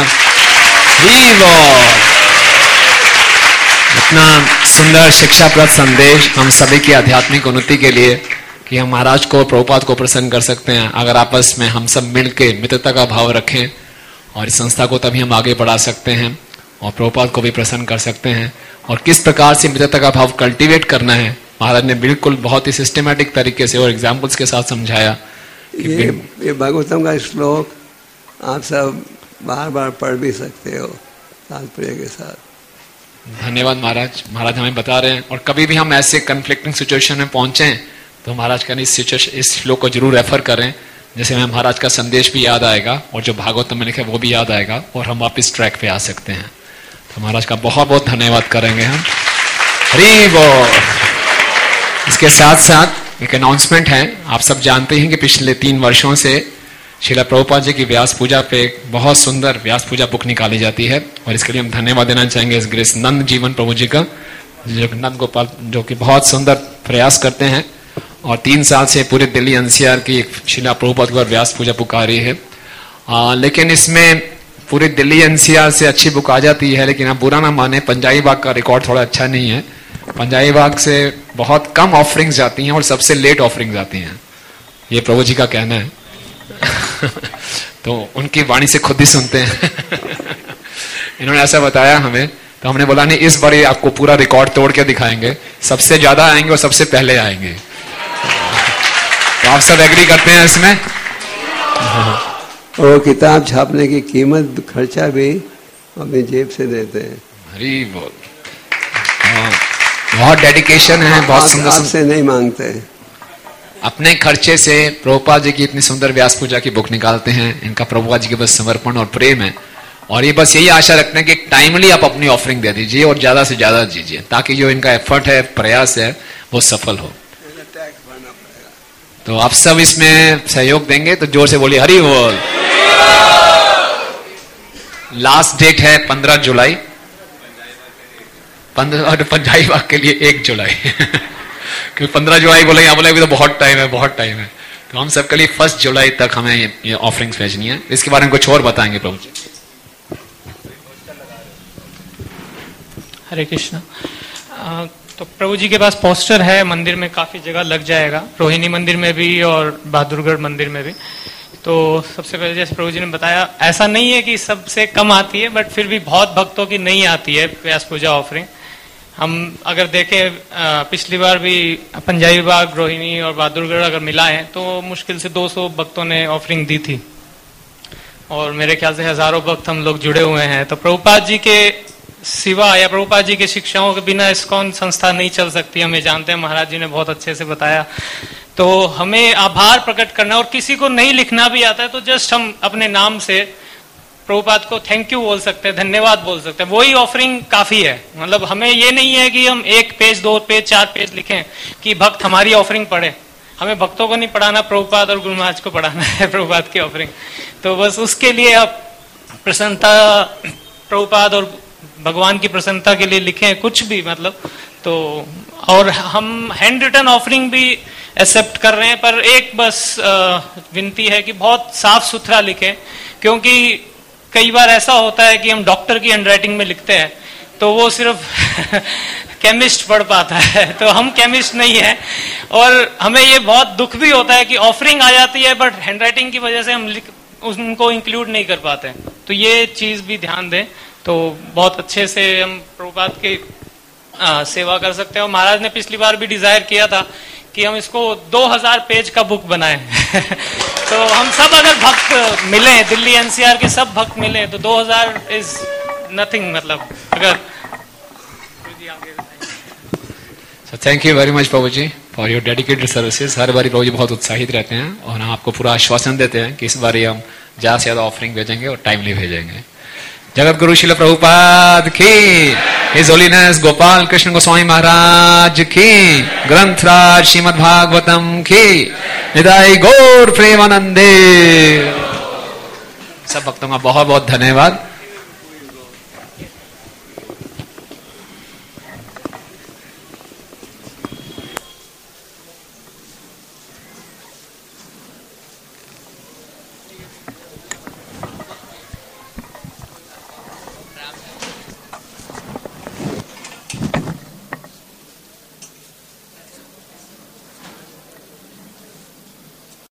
इतना सुंदर शिक्षाप्रद संदेश हम सभी की आध्यात्मिक उन्नति के लिए कि हम महाराज को प्रभुपाद को प्रसन्न कर सकते हैं अगर आपस में हम सब मिलके मित्रता का भाव रखें, और इस संस्था को तभी हम आगे बढ़ा सकते हैं और प्रभुपाद को भी प्रसन्न कर सकते हैं. और किस प्रकार से मित्रता का भाव कल्टीवेट करना है महाराज ने बिल्कुल बहुत ही सिस्टेमेटिक तरीके से और एग्जाम्पल्स के साथ समझाया. ये, ये भागवतम का श्लोक आप सब बार बार पढ़ भी सकते हो तात्पर्य के साथ. धन्यवाद महाराज. महाराज हमें बता रहे हैं, और कभी भी हम ऐसे कन्फ्लिक्टिंग सिचुएशन में पहुंचे तो महाराज का इस इस श्लोक को जरूर रेफर करें, जैसे हमें महाराज का संदेश भी याद आएगा और जो भागवतम में लिखा है वो भी याद आएगा और हम वापस ट्रैक पे आ सकते हैं. तो महाराज का बहुत बहुत धन्यवाद करेंगे हम. हरि बोल. इसके साथ साथ एक अनाउंसमेंट है. आप सब जानते हैं कि पिछले तीन वर्षों से श्रीला प्रभुपाद जी की व्यास पूजा पे एक बहुत सुंदर व्यास पूजा बुक निकाली जाती है, और इसके लिए हम धन्यवाद देना चाहेंगे इस ग्रेस नंद जीवन प्रभु जी का. जो नंद गोपाल जो कि बहुत सुंदर प्रयास करते हैं और तीन साल से पूरे दिल्ली एनसीआर की शिला प्रभुपाद की व्यास पूजा पुकारी है। आ, लेकिन इसमें पूरी दिल्ली एनसीआर से अच्छी बुक आ जाती है, लेकिन आप बुरा ना माने, पंजाबी बाग का रिकॉर्ड थोड़ा अच्छा नहीं है। पंजाबी बाग से बहुत कम ऑफरिंग्स जाती हैं और सबसे लेट ऑफरिंग्स आती हैं, ये प्रभु जी का कहना है। तो उनकी वाणी से खुद ही सुनते हैं। इन्होंने ऐसा बताया हमें, तो हमने बोला नहीं, इस बार आपको पूरा रिकॉर्ड तोड़ के दिखाएंगे, सबसे ज्यादा आएंगे और सबसे पहले आएंगे। तो आप सब एग्री करते हैं इसमें? और किताब छापने की कीमत खर्चा भी अपनी जेब से देते हैं। हरी बोल। बहुत डेडिकेशन है, बहुत सुंदर से नहीं मांगते, अपने खर्चे से प्रभुपाद जी की इतनी सुंदर व्यास पूजा की बुक निकालते हैं। इनका प्रभुपाद जी के बस समर्पण और प्रेम है, और ये बस यही आशा रखते हैं कि टाइमली आप अपनी ऑफरिंग दे दीजिए और ज्यादा से ज्यादा दीजिए, ताकि जो इनका एफर्ट है, प्रयास है, वो सफल हो। तो आप सब इसमें सहयोग देंगे तो जोर से बोलिए हरि बोल। लास्ट डेट है पंद्रह जुलाई, पंद्रह पंजाबी बाग के लिए एक जुलाई। क्योंकि पंद्रह जुलाई बोले यहाँ बोले अभी तो बहुत टाइम है, बहुत टाइम है। तो हम सबके लिए फर्स्ट जुलाई तक हमें ये ऑफरिंग्स भेजनी है। इसके बारे में कुछ और बताएंगे प्रभु जी। हरे कृष्णा। तो प्रभु जी के पास पोस्टर है, मंदिर में काफी जगह लग जाएगा, रोहिणी मंदिर में भी और बहादुरगढ़ मंदिर में भी। तो सबसे पहले जैसे प्रभु जी ने बताया, ऐसा नहीं है कि सबसे कम आती है, बट फिर भी बहुत भक्तों की नहीं आती है व्यास पूजा ऑफरिंग। हम अगर देखें, पिछली बार भी पंजाबी बाग, रोहिणी और बहादुरगढ़ अगर मिला है तो मुश्किल से दो सौ भक्तों ने ऑफरिंग दी थी, और मेरे ख्याल से हजारों भक्त हम लोग जुड़े हुए हैं। तो प्रभुपाद जी के सिवा या प्रभुपाद जी के शिक्षाओं के बिना इस्कॉन संस्था नहीं चल सकती, हमें जानते हैं, महाराज जी ने बहुत अच्छे से बताया। तो हमें आभार प्रकट करना, और किसी को नहीं लिखना भी आता है तो जस्ट हम अपने नाम से प्रभुपाद को थैंक यू बोल सकते हैं, धन्यवाद बोल सकते हैं, वही ऑफरिंग काफी है। मतलब हमें ये नहीं है कि हम एक पेज, दो पेज, चार पेज लिखें कि भक्त हमारी ऑफरिंग पढ़े। हमें भक्तों को नहीं पढ़ाना, प्रभुपाद और गुरु महाराज को पढ़ाना है प्रभुपाद की ऑफरिंग। तो बस उसके लिए आप प्रसन्नता, प्रभुपाद और भगवान की प्रसन्नता के लिए लिखें कुछ भी, मतलब तो। और हम हैंड रिटन ऑफरिंग भी एक्सेप्ट कर रहे हैं, पर एक बस विनती है कि बहुत साफ सुथरा लिखें, क्योंकि कई बार ऐसा होता है कि हम डॉक्टर की हैंडराइटिंग में लिखते हैं तो वो सिर्फ केमिस्ट पढ़ पाता है, तो हम केमिस्ट नहीं है। और हमें ये बहुत दुख भी होता है कि ऑफरिंग आ जाती है बट हैंडराइटिंग की वजह से हम उनको इंक्लूड नहीं कर पाते हैं। तो ये चीज भी ध्यान दें, तो बहुत अच्छे से हम प्रभुपाद की आ, सेवा कर सकते हैं। और महाराज ने पिछली बार भी डिजायर किया था कि हम इसको दो हज़ार पेज का बुक बनाएं। तो हम सब अगर भक्त मिले, दिल्ली एनसीआर के सब भक्त मिले, तो दो हज़ार इज नथिंग। मतलब अगर thank you very much Prabhu ji for your dedicated services. हर बारी प्रभु जी बहुत उत्साहित रहते हैं और हम आपको पूरा आश्वासन देते हैं कि इस बारी हम ज्यादा से ज्यादा ऑफरिंग भेजेंगे और टाइमली भेजेंगे। जगत गुरु श्रील प्रभुपाद की, हिज होलीनेस गोपाल कृष्ण गोस्वामी महाराज की, ग्रंथराज श्रीमद् भागवतम की, निदाई गौर प्रेमानंदे। सब भक्तों का बहुत बहुत धन्यवाद।